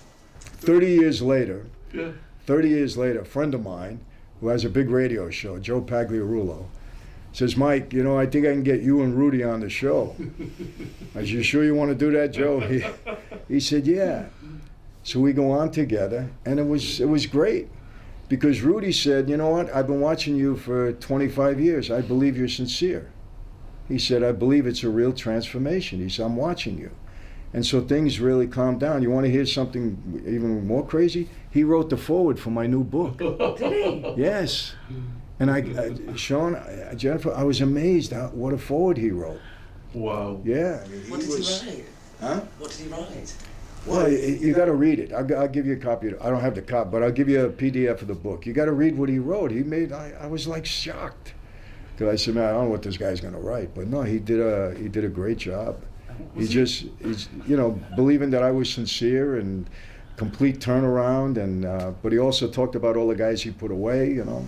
thirty years later, Yeah. thirty years later, a friend of mine who has a big radio show, Joe Pagliarulo, says, Mike, you know, I think I can get you and Rudy on the show. I said, you sure you want to do that, Joe? He, he said, yeah. So we go on together, and it was it was great. Because Rudy said, you know what, I've been watching you for twenty-five years. I believe you're sincere. He said, I believe it's a real transformation. He said, I'm watching you. And so things really calmed down. You want to hear something even more crazy? He wrote the foreword for my new book. Did he? Yes. And I, I Sean, I, Jennifer, I was amazed at what a foreword he wrote. Wow. Yeah. I mean, What did was- he write? Huh? What did he write? Well, you, you got to read it. I'll, I'll give you a copy. Of, I don't have the copy, but I'll give you a P D F of the book. You got to read what he wrote. He made. I, I was like shocked, because I said, man, I don't know what this guy's going to write. But no, he did a he did a great job. He just, he's, you know, believing that I was sincere and complete turnaround, and uh, but he also talked about all the guys he put away. You know.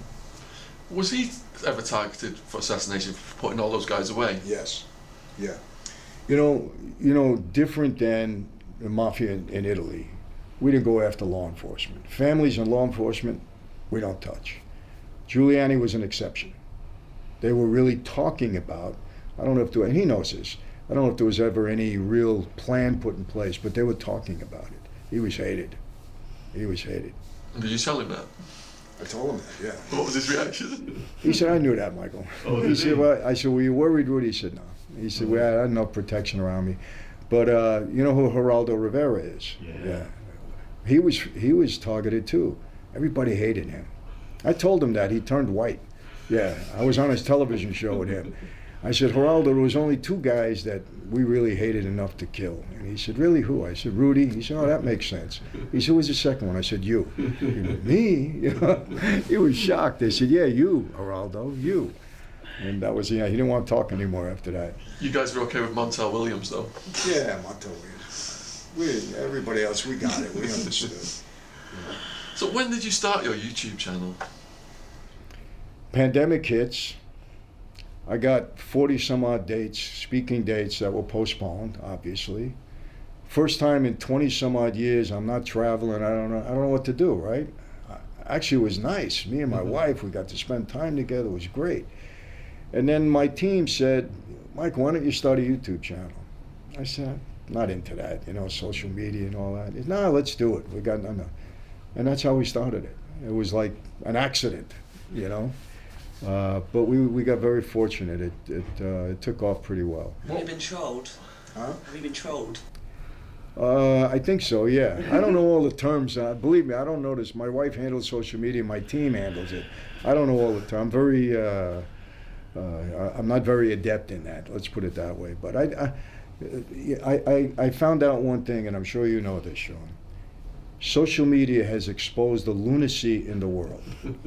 Was he ever targeted for assassination for putting all those guys away? Yes. Yeah. You know, you know, different than the mafia in, in Italy, we didn't go after law enforcement. Families and law enforcement, we don't touch. Giuliani was an exception. They were really talking about, I don't know if there, and he knows this, I don't know if there was ever any real plan put in place, but they were talking about it. He was hated. He was hated. Did you tell him that? I told him that, yeah. What was his reaction? He said, I knew that, Michael. Oh, he did said, he? well, I said, were you worried, Rudy? He said, no. He said, well, I had enough protection around me. But uh, you know who Geraldo Rivera is? Yeah. He was he was targeted too. Everybody hated him. I told him that. He turned white. Yeah, I was on his television show with him. I said, Geraldo, there was only two guys that we really hated enough to kill. And he said, really, who? I said, Rudy. He said, oh, that makes sense. He said, who's the second one? I said, you. He went, me? You know? He was shocked. They said, yeah, you, Geraldo, you. And that was, yeah, he didn't want to talk anymore after that. You guys were okay with Montel Williams, though? Yeah, Montel Williams. We, everybody else, we got it. We understood. So when did you start your YouTube channel? Pandemic hits. I got forty some odd dates, speaking dates that were postponed, obviously. First time in twenty some odd years, I'm not traveling. I don't know. I don't know what to do. Right? Actually, it was nice. Me and my mm-hmm. wife, we got to spend time together. It was great. And then my team said, Mike, why don't you start a YouTube channel? I said, I'm not into that, you know, social media and all that. He said, no, let's do it. We got no, no. And that's how we started it. It was like an accident, you know. Uh, but we we got very fortunate. It it, uh, it took off pretty well. Have you been trolled? Huh? Have you been trolled? Uh, I think so, yeah. I don't know all the terms. Uh, believe me, I don't know this. My wife handles social media. My team handles it. I don't know all the terms. I'm very... Uh, Uh, I'm not very adept in that. Let's put it that way. But I, I, I, I found out one thing, and I'm sure you know this, Sean. Social media has exposed the lunacy in the world.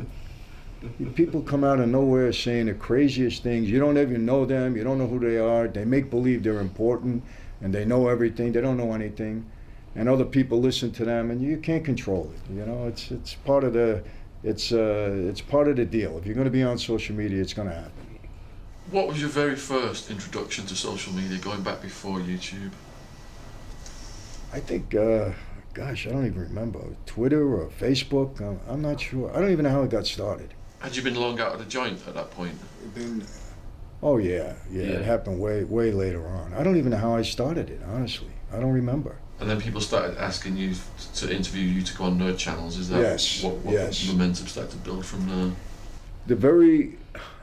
People come out of nowhere saying the craziest things. You don't even know them. You don't know who they are. They make believe they're important, and they know everything. They don't know anything, and other people listen to them, and you can't control it. You know, it's it's part of the, it's uh, it's part of the deal. If you're going to be on social media, it's going to happen. What was your very first introduction to social media, going back before YouTube? I think, uh, gosh, I don't even remember. Twitter or Facebook? I'm, I'm not sure. I don't even know how it got started. Had you been long out of the joint at that point? Been, oh, yeah, yeah. Yeah. It happened way, way later on. I don't even know how I started it, honestly. I don't remember. And then people started asking you to interview you to go on nerd channels. Is that Yes, what, what yes. the momentum started to build from there? The very...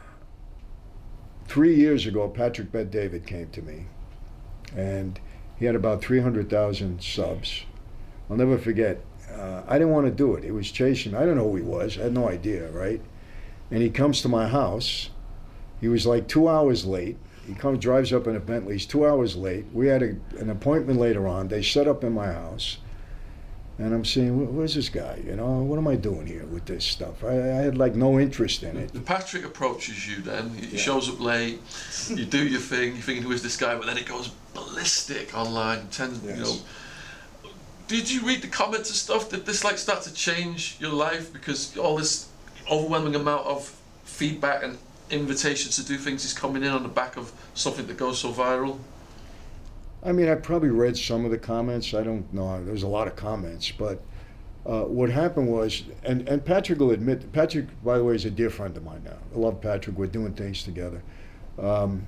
Three years ago, Patrick Bet-David came to me, and he had about three hundred thousand subs. I'll never forget. Uh, I didn't want to do it. He was chasing me. I don't know who he was. I had no idea, right? And he comes to my house. He was like two hours late. He comes, drives up in a Bentley. He's two hours late. We had a, an appointment later on. They set up in my house. And I'm saying, where's this guy? You know, what am I doing here with this stuff? I, I had like no interest in it. Patrick approaches you then, he Yeah. shows up late, you do your thing, you're thinking, who is this guy? But then it goes ballistic online, ten, Yes. you know. Did you read the comments and stuff? Did this like start to change your life? Because all this overwhelming amount of feedback and invitations to do things is coming in on the back of something that goes so viral? I mean, I probably read some of the comments. I don't know. There's a lot of comments, but uh, what happened was, and, and Patrick will admit, Patrick, by the way, is a dear friend of mine now. I love Patrick. We're doing things together. Um,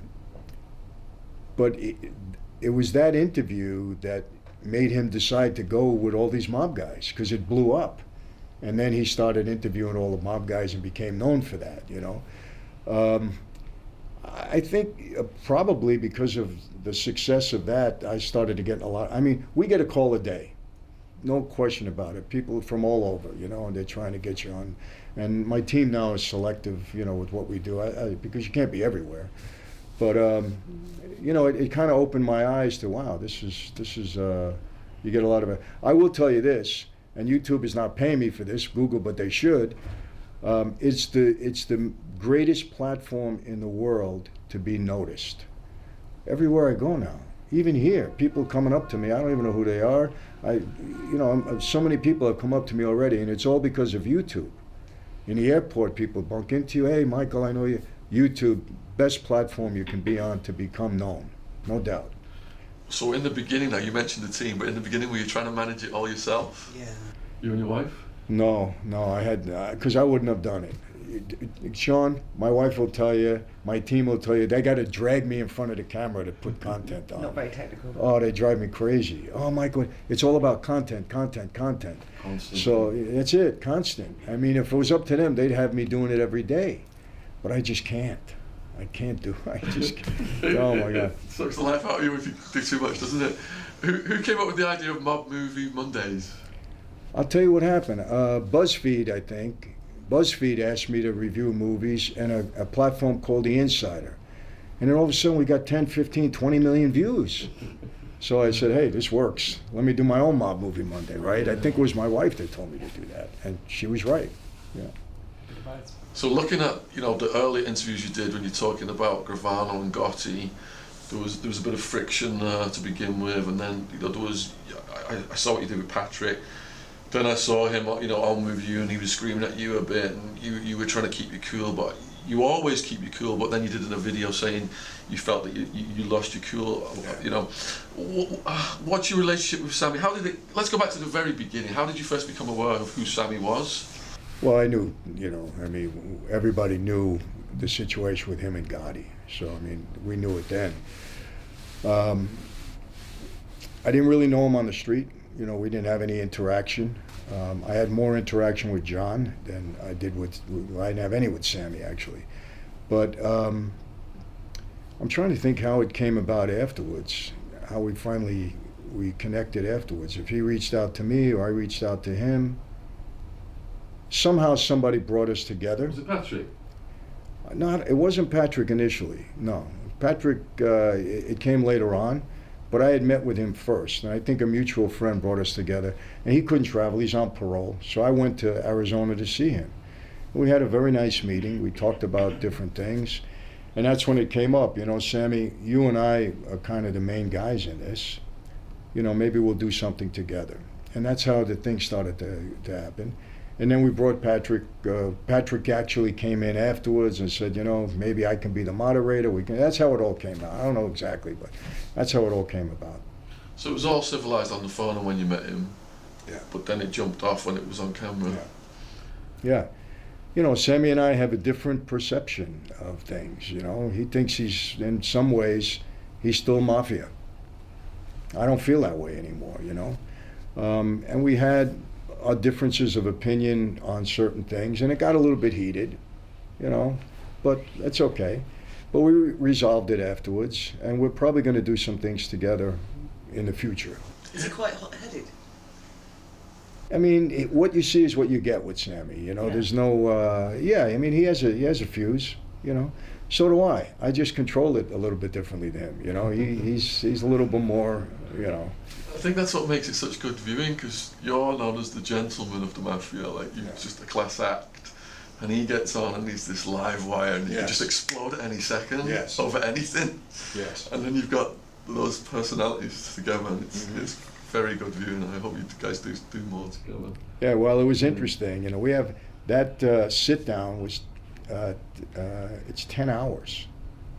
but it, it was that interview that made him decide to go with all these mob guys, because it blew up. And then he started interviewing all the mob guys and became known for that, you know. Um, I think uh, probably because of the success of that, I started to get a lot. I mean, we get a call a day, no question about it. People from all over, you know, and they're trying to get you on. And my team now is selective, you know, with what we do, I, I, because you can't be everywhere. But um, you know, it, it kind of opened my eyes to, wow, this is this is uh, you get a lot of it. I will tell you this, and YouTube is not paying me for this, Google, but they should. Um, it's the it's the greatest platform in the world to be noticed. Everywhere I go now, even here, people coming up to me. I don't even know who they are. I, you know, I'm, so many people have come up to me already, and it's all because of YouTube. In the airport, people bump into you. Hey, Michael, I know you. YouTube, best platform you can be on to become known, no doubt. So in the beginning, now you mentioned the team, but in the beginning, were you trying to manage it all yourself? Yeah. You and your wife? No, no, I had, because uh, I wouldn't have done it. Sean, my wife will tell you, my team will tell you, they got to drag me in front of the camera to put content on. Not very technical. Oh, they drive me crazy. Oh, Michael, it's all about content, content, content. Constant. So that's it, constant. I mean, if it was up to them, they'd have me doing it every day. But I just can't. I can't do it. I just can't. Oh, my God. It sucks the life out of you if you do too much, doesn't it? Who, who came up with the idea of Mob Movie Mondays? I'll tell you what happened. Uh, BuzzFeed, I think. BuzzFeed asked me to review movies and a, a platform called The Insider. And then all of a sudden we got ten, fifteen, twenty million views. So I said, hey, this works. Let me do my own Mob Movie Monday, right? I think it was my wife that told me to do that. And she was right. Yeah. So looking at, you know, the early interviews you did when you're talking about Gravano and Gotti, there was there was a bit of friction uh, to begin with, and then, you know, there was, I, I saw what you did with Patrick. Then I saw him, you know, on with you, and he was screaming at you a bit, and you, you were trying to keep you cool, but you always keep you cool, but then you did in a video saying you felt that you, you, you lost your cool, you know. What's your relationship with Sammy? How did it, let's go back to the very beginning. How did you first become aware of who Sammy was? Well, I knew, you know, I mean, everybody knew the situation with him and Gotti, so, I mean, we knew it then. Um, I didn't really know him on the street. You know, we didn't have any interaction. Um, I had more interaction with John than I did with, well, I didn't have any with Sammy, actually. But um, I'm trying to think how it came about afterwards, how we finally, we connected afterwards. If he reached out to me or I reached out to him, somehow somebody brought us together. Was it Patrick? Not, it wasn't Patrick initially, no. Patrick, uh, it, it came later on. But I had met with him first, and I think a mutual friend brought us together. And he couldn't travel, he's on parole. So I went to Arizona to see him. We had a very nice meeting. We talked about different things. And that's when it came up, you know, Sammy, you and I are kind of the main guys in this. You know, maybe we'll do something together. And that's how the thing started to, to happen. And then we brought Patrick. Uh, Patrick actually came in afterwards and said, you know, maybe I can be the moderator. We can. That's how it all came out. I don't know exactly, but that's how it all came about. So it was all civilized on the phone and when you met him. Yeah. But then it jumped off when it was on camera. Yeah. Yeah. You know, Sammy and I have a different perception of things. You know, he thinks he's, in some ways, he's still mafia. I don't feel that way anymore, you know. Um, and we had our differences of opinion on certain things, and it got a little bit heated, you know, but that's okay. But we resolved it afterwards, and we're probably going to do some things together in the future. Is he quite hot-headed? I mean, it, what you see is what you get with Sammy, you know. Yeah. There's no, uh, yeah, I mean, he has a he has a fuse, you know. So do I. I just control it a little bit differently than him, you know. He, he's he's a little bit more, you know. I think that's what makes it such good viewing, because you're known as the gentleman of the mafia, like you're yeah. just a class act, and he gets on and he's this live wire, and you yes. can just explode at any second yes. over anything. Yes. And then you've got those personalities together, and it's, mm-hmm. it's very good viewing. I hope you guys do do more together. Yeah, well, it was interesting. You know, we have that uh, sit down was uh, uh, it's ten hours.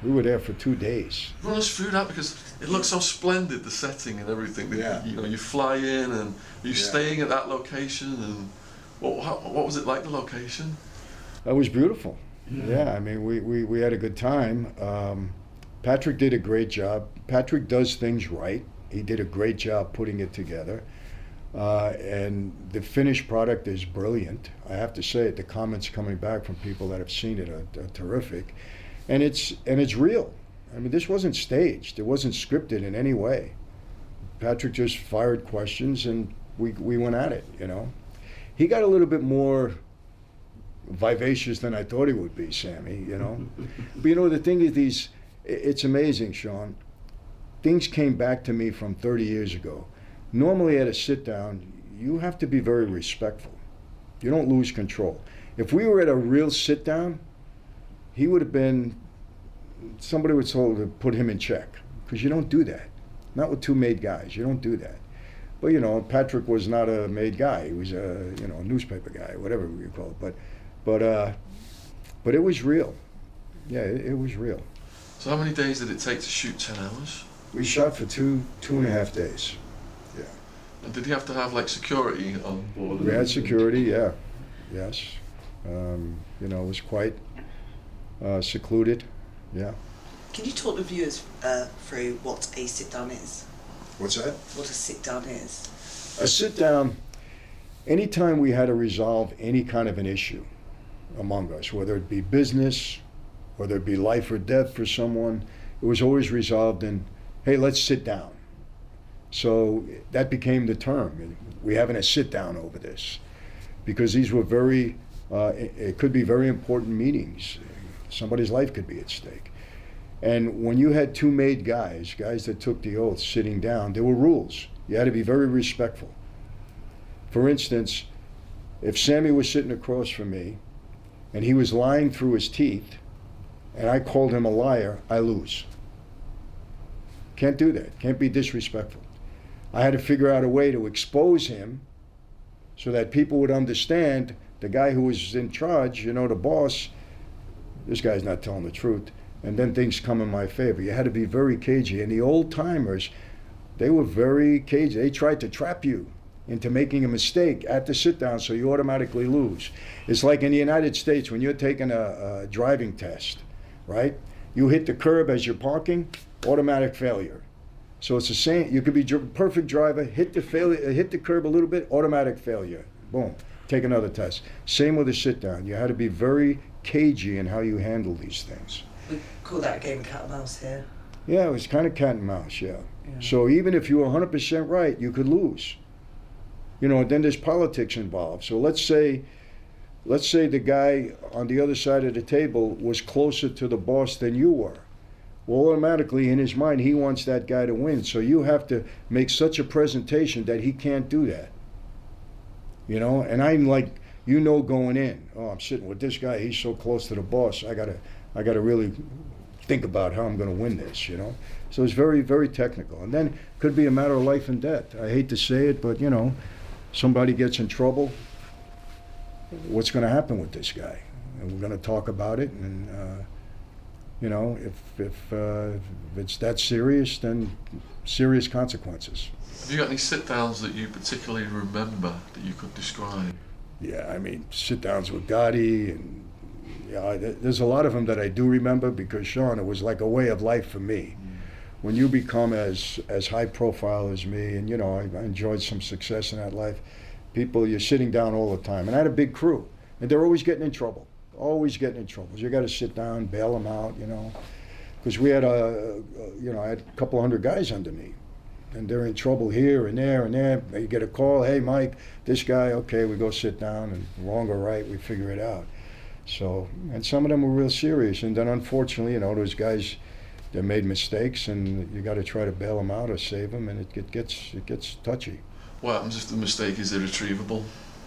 We were there for two days. Run us through that, because it looks so splendid, the setting and everything. The, Yeah. You know, you fly in and you're Yeah. staying at that location, and what, how, what was it like, the location? That was beautiful. Yeah, I mean, we, we, we had a good time. Um, Patrick did a great job. Patrick does things right. He did a great job putting it together. Uh, and the finished product is brilliant. I have to say it. The comments coming back from people that have seen it are, are terrific. And it's, and it's real. I mean, this wasn't staged. It wasn't scripted in any way. Patrick just fired questions and we, we went at it, you know. He got a little bit more vivacious than I thought he would be, Sammy, you know. But you know, the thing is, these, it's amazing, Sean. Things came back to me from thirty years ago. Normally at a sit down, you have to be very respectful. You don't lose control. If we were at a real sit down, he would have been, somebody was told to put him in check, because you don't do that. Not with two made guys, you don't do that. But you know, Patrick was not a made guy. He was a, you know, a newspaper guy, whatever you call it. But, but, uh, but it was real. Yeah, it, it was real. So how many days did it take to shoot ten hours? We shot for two, two and a half days. Yeah. And did you have to have like security on board? We had security, yeah, yes. Um, you know, it was quite uh, secluded, yeah. Can you talk the viewers uh, through what a sit-down is? What's that? What a sit-down is? A sit down, anytime we had to resolve any kind of an issue among us, whether it be business, whether it be life or death for someone, it was always resolved in, hey, let's sit down. So that became the term. We're having a sit down over this, because these were very, uh, it, it could be very important meetings. Somebody's life could be at stake. And when you had two made guys, guys that took the oath sitting down, there were rules. You had to be very respectful. For instance, if Sammy was sitting across from me and he was lying through his teeth and I called him a liar, I lose. Can't do that. Can't be disrespectful. I had to figure out a way to expose him so that people would understand the guy who was in charge, you know, the boss, this guy's not telling the truth. And then things come in my favor. You had to be very cagey. And the old timers, they were very cagey. They tried to trap you into making a mistake at the sit down so you automatically lose. It's like in the United States when you're taking a, a driving test, right? You hit the curb as you're parking, automatic failure. So it's the same. You could be a perfect driver, hit the failure, hit the curb a little bit, automatic failure. Boom. Take another test. Same with a sit down. You had to be very cagey in how you handle these things. We call that a game of cat and mouse here. Yeah, it was kind of cat and mouse, yeah. yeah. So even if you were one hundred percent right, you could lose. You know, then there's politics involved. So let's say, let's say the guy on the other side of the table was closer to the boss than you were. Well, automatically in his mind, he wants that guy to win. So you have to make such a presentation that he can't do that. You know, and I'm like, you know, going in, oh, I'm sitting with this guy. He's so close to the boss. I gotta, I gotta really think about how I'm going to win this. You know, so it's very, very technical. And then it could be a matter of life and death. I hate to say it, but you know, somebody gets in trouble. What's going to happen with this guy? And we're going to talk about it. And uh, you know, if if, uh, if it's that serious, then serious consequences. Have you got any sit-downs that you particularly remember that you could describe? Yeah, I mean, sit-downs with Gotti, and yeah, there's a lot of them that I do remember because, Sean, it was like a way of life for me. Mm. When you become as as high profile as me, and you know, I, I enjoyed some success in that life, people, you're sitting down all the time. And I had a big crew, and they're always getting in trouble, always getting in trouble. So you got to sit down, bail them out, you know, because we had a, you know, I had a couple hundred guys under me. And they're in trouble here and there and there. You get a call, hey, Mike, this guy, okay, we go sit down, and wrong or right, we figure it out. So, and some of them were real serious. And then unfortunately, you know, those guys, they made mistakes, and you got to try to bail them out or save them, and it, it gets it gets touchy. What happens if the mistake is irretrievable?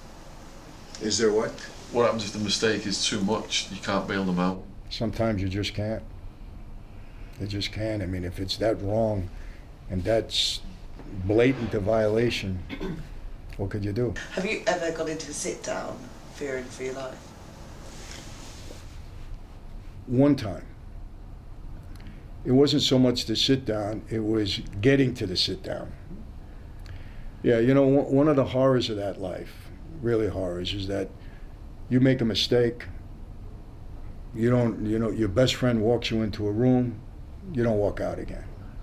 Is there what? What happens if the mistake is too much? You can't bail them out? Sometimes you just can't. You just can't. I mean, if it's that wrong, and that's blatant a violation, what could you do? Have you ever got into a sit-down fearing for your life? One time. it wasn't so much the sit down, it was getting to the sit down. Yeah, you know, one of the horrors of that life, really horrors, is that you make a mistake, you don't, you know, your best friend walks you into a room, you don't walk out again.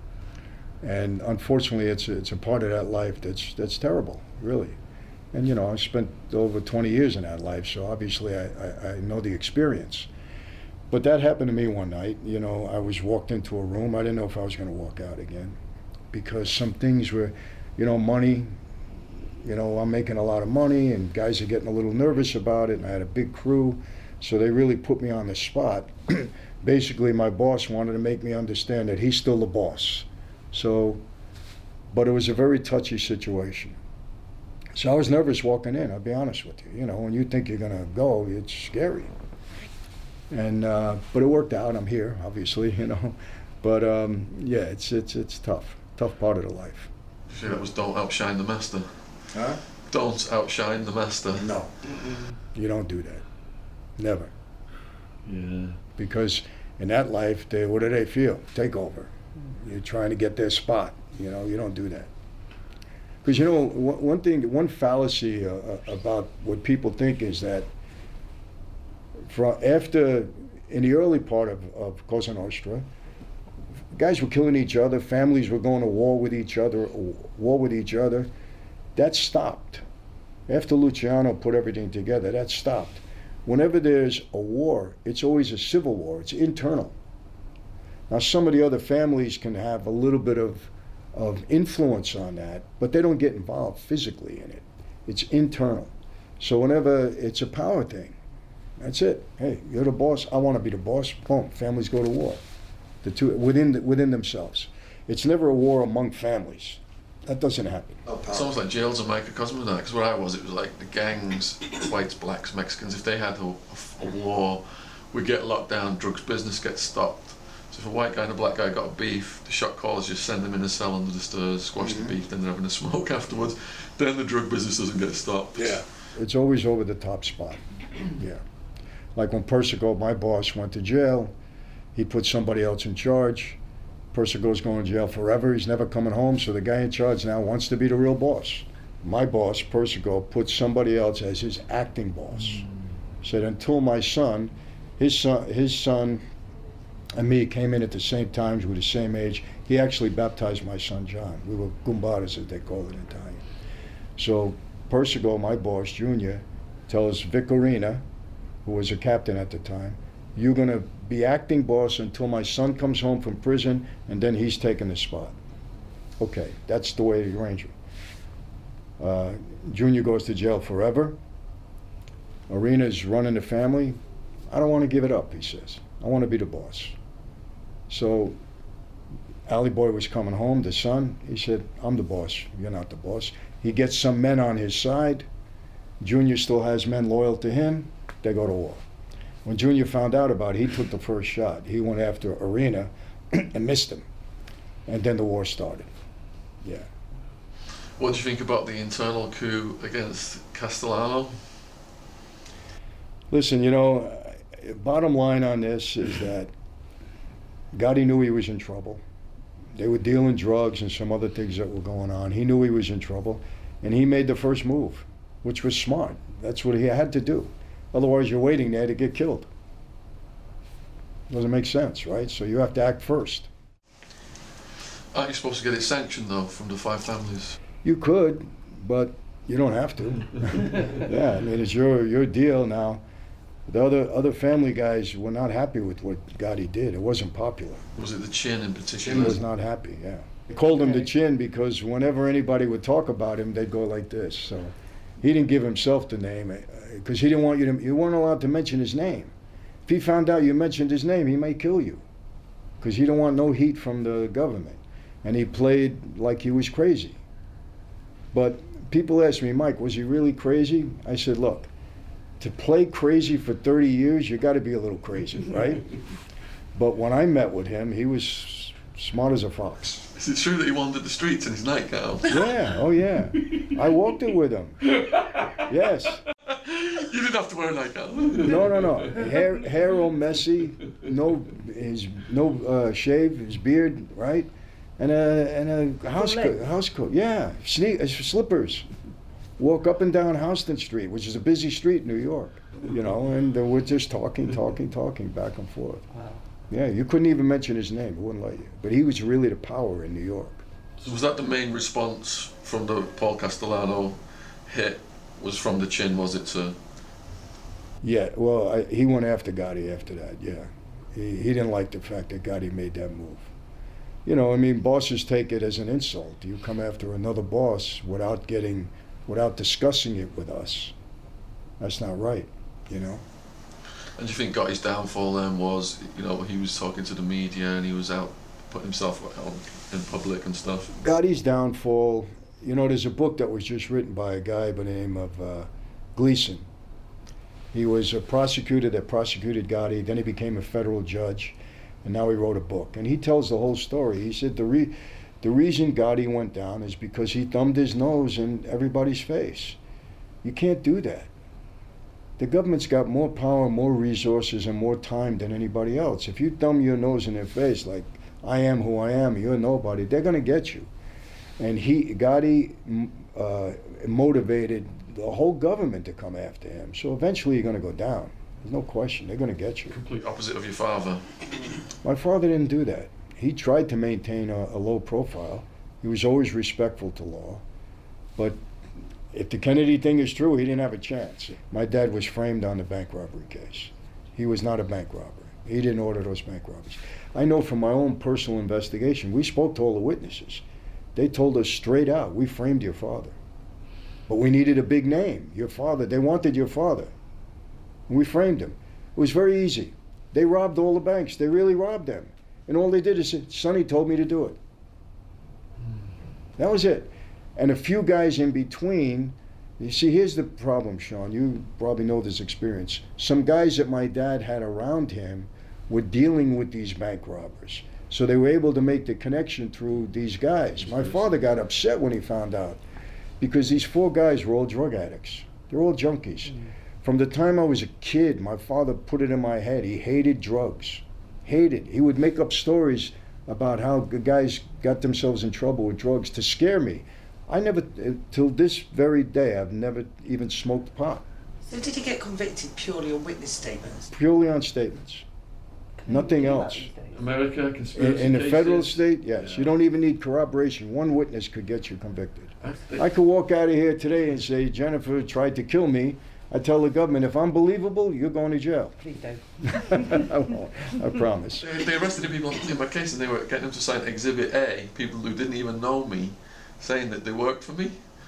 And unfortunately, it's a, it's a part of that life that's that's terrible, really. And you know, I've spent over twenty years in that life, so obviously I, I, I know the experience. But that happened to me one night. You know, I was walked into a room. I didn't know if I was going to walk out again, because some things were, you know, money. You know, I'm making a lot of money, and guys are getting a little nervous about it. And I had a big crew, so they really put me on the spot. Basically, my boss wanted to make me understand that he's still the boss. So, but it was a very touchy situation. So I was nervous walking in, I'll be honest with you. You know, when you think you're gonna go, it's scary. And, uh, but it worked out, I'm here, obviously, you know. But um, yeah, it's, it's, it's tough, tough part of the life. You think that was don't outshine the master? Huh? Don't outshine the master. No, you don't do that, never. Yeah. Because in that life, they, what do they feel? Takeover. You're trying to get their spot. You know, you don't do that. Because, you know, one thing, one fallacy uh, about what people think is that from after, in the early part of, of Cosa Nostra, guys were killing each other, families were going to war with each other, war with each other. That stopped. After Luciano put everything together, that stopped. Whenever there's a war, it's always a civil war. It's internal. Now, some of the other families can have a little bit of, of influence on that, but they don't get involved physically in it. It's internal. So whenever it's a power thing, that's it. Hey, you're the boss. I want to be the boss. Boom. Families go to war. The two within the, within themselves. It's never a war among families. That doesn't happen. It's almost like jails are microcosm of that, because where I was, it was like the gangs, whites, blacks, Mexicans, if they had a, a war, we'd get locked down, drugs business gets stopped. So if a white guy and a black guy got a beef, the shot callers just send them in a cell under the stairs, squash mm-hmm. the beef, then they're having a smoke afterwards. Then the drug business doesn't get stopped. Yeah. It's always over the top spot. Yeah. Like when Persico, my boss, went to jail, he put somebody else in charge. Persico's going to jail forever. He's never coming home, so the guy in charge now wants to be the real boss. My boss, Persico, put somebody else as his acting boss. Mm. Said until my son, his son, his son and me came in at the same time, we were the same age. He actually baptized my son John. We were gumbadas, as they call it in Italian. So Persico, my boss, Junior, tells Vic Arena, who was a captain at the time, you're going to be acting boss until my son comes home from prison, and then he's taking the spot. Okay, that's the way the arrangement. Uh, Junior goes to jail forever. Arena's running the family. I don't want to give it up, he says. I want to be the boss. So Alley Boy was coming home, the son. He said, I'm the boss. You're not the boss. He gets some men on his side. Junior still has men loyal to him. They go to war. When Junior found out about it, he took the first shot. He went after Arena and missed him. And then the war started. Yeah. What do you think about the internal coup against Castellano? Listen, you know, bottom line on this is that Gotti knew he was in trouble. They were dealing drugs and some other things that were going on. He knew he was in trouble, and he made the first move, which was smart. That's what he had to do. Otherwise, you're waiting there to get killed. Doesn't make sense, right? So you have to act first. Aren't you supposed to get it sanctioned, though, from the five families? You could, but you don't have to. Yeah, I mean, it's your your deal now. The other other family guys were not happy with what Gotti did. It wasn't popular. Was it the Chin in particular? Chin was not happy, yeah. They called him the Chin because whenever anybody would talk about him, they'd go like this. So he didn't give himself the name because he didn't want you to, you weren't allowed to mention his name. If he found out you mentioned his name, he may kill you because he didn't want no heat from the government. And he played like he was crazy. But people ask me, Mike, was he really crazy? I said, look, to play crazy for thirty years, you got to be a little crazy, right? But when I met with him, he was smart as a fox. Is it true that he wandered the streets in his nightgown? Yeah, oh yeah. I walked it with him. Yes. You didn't didn't have to wear a nightgown. No, no, no. Hair, hair all messy. No, his no uh, shave. His beard, right? And a and a house coat. House coat. Yeah, sneak, uh, slippers. Walk up and down Houston Street, which is a busy street in New York. You know, and uh, we're just talking, talking, talking back and forth. Wow. Yeah, you couldn't even mention his name. He wouldn't let you. But he was really the power in New York. So was that the main response from the Paul Castellano hit? Was from the chin, was it, sir? Yeah, well, I, he went after Gotti after that, yeah. He, he didn't like the fact that Gotti made that move. You know, I mean, bosses take it as an insult. You come after another boss without getting, without discussing it with us. That's not right, you know? And do you think Gotti's downfall then was, you know, he was talking to the media and he was out putting himself out in public and stuff? Gotti's downfall, you know, there's a book that was just written by a guy by the name of uh, Gleason. He was a prosecutor that prosecuted Gotti, then he became a federal judge, and now he wrote a book. And he tells the whole story. He said the, re- the reason Gotti went down is because he thumbed his nose in everybody's face. You can't do that. The government's got more power, more resources, and more time than anybody else. If you thumb your nose in their face like, I am who I am, you're nobody, they're going to get you. And he, Gotti uh, motivated the whole government to come after him. So eventually you're going to go down. There's no question. They're going to get you. Complete opposite of your father. My father didn't do that. He tried to maintain a, a low profile. He was always respectful to law. But if the Kennedy thing is true, he didn't have a chance. My dad was framed on the bank robbery case. He was not a bank robber. He didn't order those bank robberies. I know from my own personal investigation, we spoke to all the witnesses. They told us straight out, we framed your father. But we needed a big name, your father. They wanted your father. And we framed him. It was very easy. They robbed all the banks. They really robbed them. And all they did is say, Sonny told me to do it. That was it. And a few guys in between. You see, here's the problem, Sean. You probably know this experience. Some guys that my dad had around him were dealing with these bank robbers. So they were able to make the connection through these guys. My father got upset when he found out because these four guys were all drug addicts. They're all junkies. Mm. From the time I was a kid, my father put it in my head. He hated drugs. Hated. He would make up stories about how the guys got themselves in trouble with drugs to scare me. I never, till this very day, I've never even smoked pot. So did he get convicted purely on witness statements? Purely on statements. Nothing else. America, conspiracy In, in the federal cases. state, yes. Yeah. You don't even need corroboration. One witness could get you convicted. I could walk out of here today and say, Jennifer tried to kill me. I tell the government, if I'm believable, you're going to jail. Please don't. I won't. I promise. They, they arrested the people in my case and they were getting them to sign Exhibit A, people who didn't even know me, saying that they worked for me.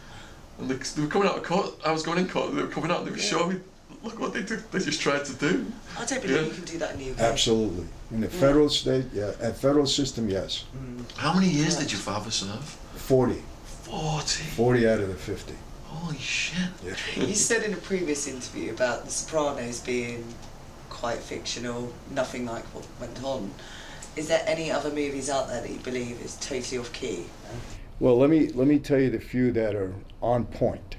And they, they were coming out of court, I was going in court, they were coming out and they were Yeah. showing me, look what they did, they just tried to do. I don't believe Yeah. you can do that in the U K. Absolutely. In the federal state, yeah. At federal system, yes. How many years did your father serve? forty. forty. forty out of the fifty. Holy shit. Yeah. You said in a previous interview about The Sopranos being quite fictional, nothing like what went on. Is there any other movies out there that you believe is totally off key? Well, let me let me tell you the few that are on point.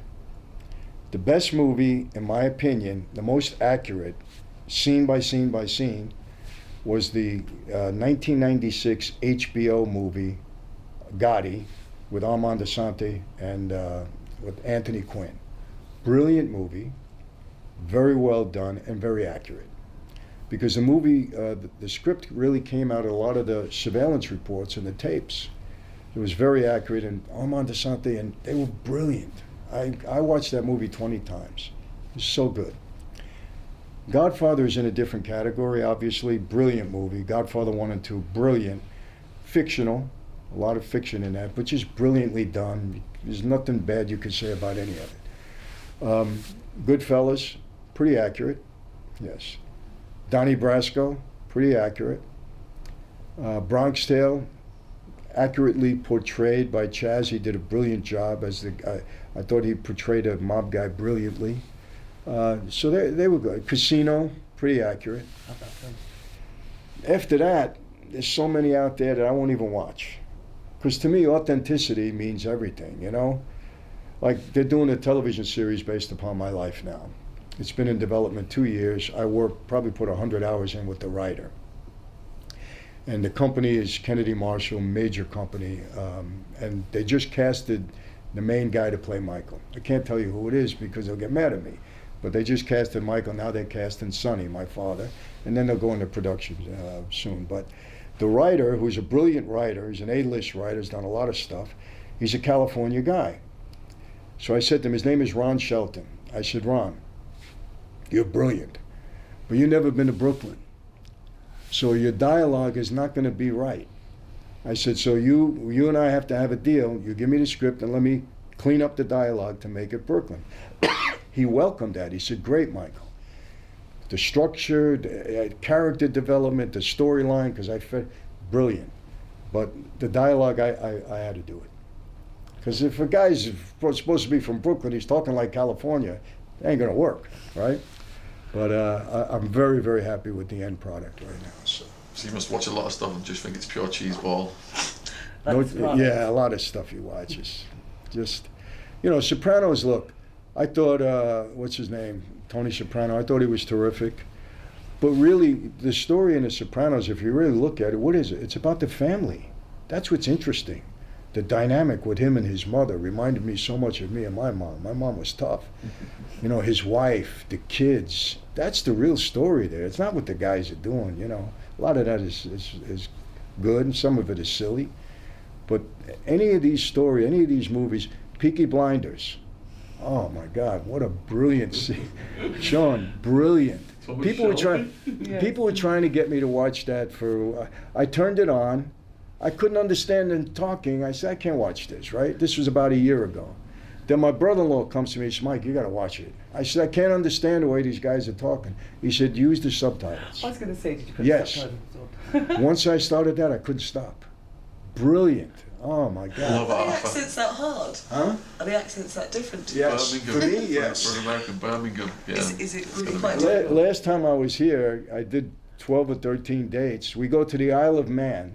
The best movie, in my opinion, the most accurate, scene by scene by scene, was the uh, nineteen ninety-six H B O movie Gotti with Armand Assante and uh, with Anthony Quinn. Brilliant movie, very well done and very accurate. Because the movie, uh, the, the script really came out of a lot of the surveillance reports and the tapes. It was very accurate, and Armand Assante, and they were brilliant. I, I watched that movie twenty times. It was so good. Godfather is in a different category, obviously. Brilliant movie. Godfather one and two, brilliant. Fictional, a lot of fiction in that, but just brilliantly done. There's nothing bad you could say about any of it. Um, Goodfellas, pretty accurate, yes. Donnie Brasco, pretty accurate. Uh, Bronx Tale, accurately portrayed by Chaz. He did a brilliant job as the guy. I thought he portrayed a mob guy brilliantly. Uh, so they, they were good. Casino, pretty accurate. After that, there's so many out there that I won't even watch. Because to me, authenticity means everything, you know? Like, they're doing a television series based upon my life now. It's been in development two years. I worked, probably put one hundred hours in with the writer. And the company is Kennedy Marshall, major company, um, and they just casted the main guy to play Michael. I can't tell you who it is because they'll get mad at me. But they just casted Michael, now they're casting Sonny, my father, and then they'll go into production uh, soon. But the writer, who's a brilliant writer, he's an A-list writer, he's done a lot of stuff, he's a California guy. So I said to him, his name is Ron Shelton. I said, Ron, you're brilliant, but you've never been to Brooklyn. So your dialogue is not going to be right. I said, so you you and I have to have a deal. You give me the script and let me clean up the dialogue to make it Brooklyn. He welcomed that. He said, great, Michael. The structure, the uh, character development, the storyline, because I felt brilliant. But the dialogue, I, I, I had to do it. Because if a guy's supposed to be from Brooklyn, he's talking like California, it ain't going to work, right? But uh, I, I'm very, very happy with the end product right now. So, so you must watch a lot of stuff and just think it's pure cheese ball. no, yeah, a lot of stuff you watch is just, you know, Sopranos, look, I thought, uh, what's his name, Tony Soprano, I thought he was terrific. But really, the story in The Sopranos, if you really look at it, what is it? It's about the family. That's what's interesting. The dynamic with him and his mother reminded me so much of me and my mom. My mom was tough. You know, his wife, the kids, that's the real story there. It's not what the guys are doing, you know. A lot of that is, is, is good and some of it is silly. But any of these stories, any of these movies, Peaky Blinders, oh my God, what a brilliant scene. Sean, brilliant. People were trying yeah. people were trying to get me to watch that for, uh, I turned it on. I couldn't understand them talking. I said, I can't watch this, right? This was about a year ago. Then my brother-in-law comes to me and says, Mike, you got to watch it. I said, I can't understand the way these guys are talking. He said, use the subtitles. I was going to say, did you put yes. subtitles on? Once I started that, I couldn't stop. Brilliant. Oh, my God. Love Are the Arthur. accents that hard? Huh? Are the accents that different? Yes. Birmingham. For me, yes. For an American, Birmingham. Yeah. Is, is it really It's quite gonna be- difficult? Last time I was here, I did twelve or thirteen dates. We go to the Isle of Man.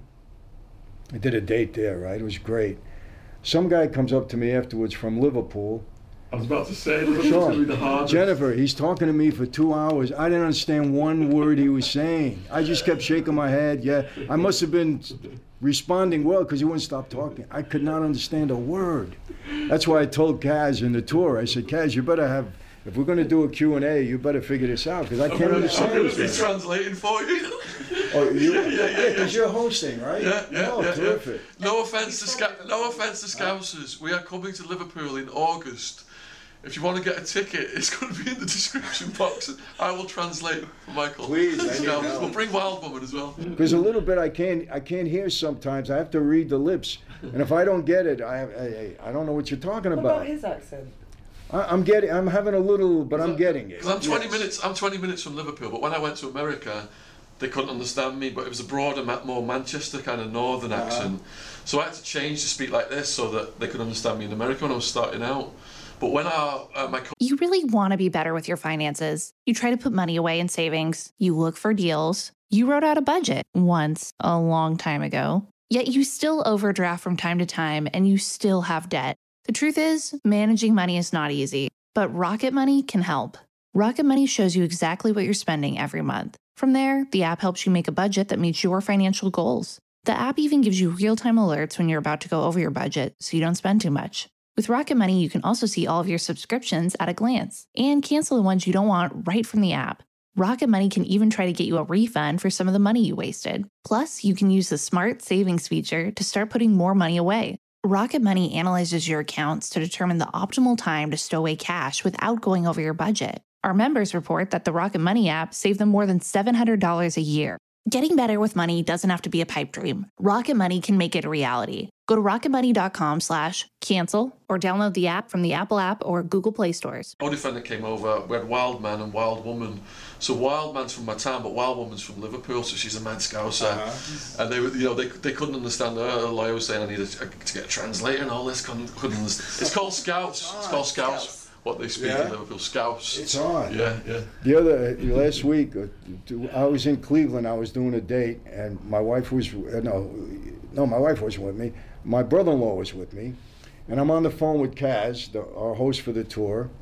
I did a date there, right? It was great. Some guy comes up to me afterwards from Liverpool. I was about to say, look, it's Sean, going to be the hardest. Jennifer, he's talking to me for two hours. I didn't understand one word he was saying. I just kept shaking my head. Yeah, I must have been responding well because he wouldn't stop talking. I could not understand a word. That's why I told Kaz in the tour, I said, Kaz, you better have, if we're going to do a Q and A, you better figure this out because I can't I'm understand going to be this. translating for you. Oh, you? Yeah, yeah, yeah, because you're hosting, right? Yeah, yeah, Oh, yeah, terrific. yeah. No offence to Sca- no offence to Scousers. We are coming to Liverpool in August. If you want to get a ticket, it's going to be in the description box. I will translate for Michael. Please, I need Scousers. help. We'll bring Wild Woman as well. Because a little bit I can't I can't hear sometimes. I have to read the lips, and if I don't get it, I I, I don't know what you're talking What about. about his accent? I, I'm getting I'm having a little, but I'm getting it. Because I'm twenty Yes. minutes. I'm twenty minutes from Liverpool, but when I went to America, they couldn't understand me. But it was a broader, ma- more Manchester kind of northern Uh-huh. accent, so I had to change to speak like this so that they could understand me in America when I was starting out. But when our uh, my co- You really want to be better with your finances. You try to put money away in savings. You look for deals. You wrote out a budget once a long time ago. Yet you still overdraft from time to time and you still have debt. The truth is, managing money is not easy, but Rocket Money can help. Rocket Money shows you exactly what you're spending every month. From there, the app helps you make a budget that meets your financial goals. The app even gives you real-time alerts when you're about to go over your budget so you don't spend too much. With Rocket Money, you can also see all of your subscriptions at a glance and cancel the ones you don't want right from the app. Rocket Money can even try to get you a refund for some of the money you wasted. Plus, you can use the Smart Savings feature to start putting more money away. Rocket Money analyzes your accounts to determine the optimal time to stow away cash without going over your budget. Our members report that the Rocket Money app saved them more than seven hundred dollars a year. Getting better with money doesn't have to be a pipe dream. Rocket Money can make it a reality. Go to rocketmoney.com slash cancel or download the app from the Apple app or Google Play stores. co-defendant came over, we had Wild Man and Wild Woman. So Wild Man's from my town, but Wild Woman's from Liverpool, so she's a mad Scouser. Uh-huh. And they were, you know, they they couldn't understand her. The lawyer was saying I needed to, to get a translator and all this. Couldn't, couldn't understand. It's called Scouts. It's called Scouts. Scouts. What they speak Yeah. in Liverpool, Scouts. It's on. Yeah, yeah. The other last week, uh, I was in Cleveland. I was doing a date, and my wife was uh, no, no, my wife wasn't with me. My brother-in-law was with me, and I'm on the phone with Kaz, the, our host for the tour,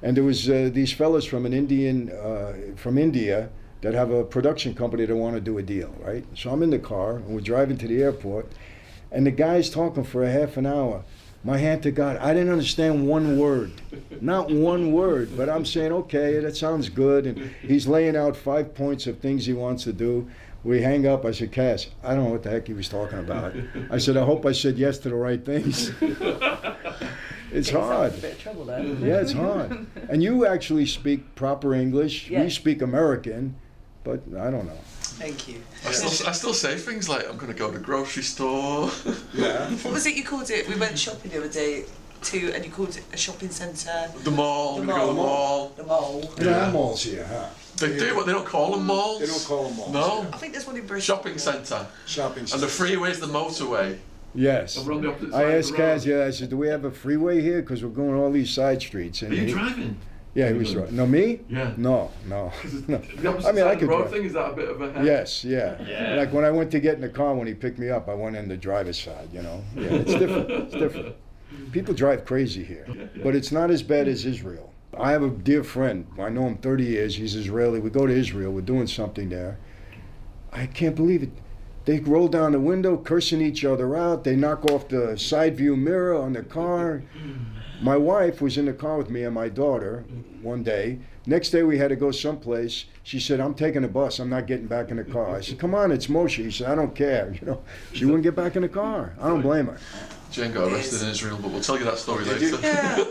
And there was uh, these fellas from an Indian, uh, from India that have a production company that want to do a deal, right? So I'm in the car, and we're driving to the airport, and the guy's talking for a half an hour. My hand to God, I didn't understand one word, not one word, but I'm saying, okay, that sounds good. And he's laying out five points of things he wants to do. We hang up. I said, Cass, I don't know what the heck he was talking about. I said, I hope I said yes to the right things. It's hard. A bit of trouble there. Yeah, it's hard. And you actually speak proper English. We Yes. speak American, but I don't know. Thank you. I still, I still say things like, I'm going to go to the grocery store. Yeah. What was it you called it? We went shopping the other day too, and you called it a shopping centre. The mall, I'm going to go to the mall. The mall. There Yeah. are malls here, huh? They do, but they don't call them malls. They don't call them malls. No. I think there's one in Bristol. Shopping centre. Shopping And centers. the freeway's the motorway. Yes. Over on the opposite I side of asked the Kaz, road. yeah, I said, do we have a freeway here? Because we're going all these side streets. And Are you he- driving? Yeah, he was driving. No, me? Yeah. No, no. no. The opposite I mean, side I of the could road drive. thing, is that a bit of a head? Yes, yeah. Yeah. Like when I went to get in the car when he picked me up, I went in the driver's side, you know? Yeah, it's different. It's different. People drive crazy here, but it's not as bad as Israel. I have a dear friend. I know him thirty years. He's Israeli. We go to Israel. We're doing something there. I can't believe it. They roll down the window, cursing each other out. They knock off the side view mirror on the car. My wife was in the car with me and my daughter one day. Next day we had to go someplace. She said, I'm taking a bus. I'm not getting back in the car. I said, come on, it's Moshe. He said, I don't care. You know, she wouldn't get back in the car. I don't blame her. Jane got arrested in Israel, but we'll tell you that story Did later. you?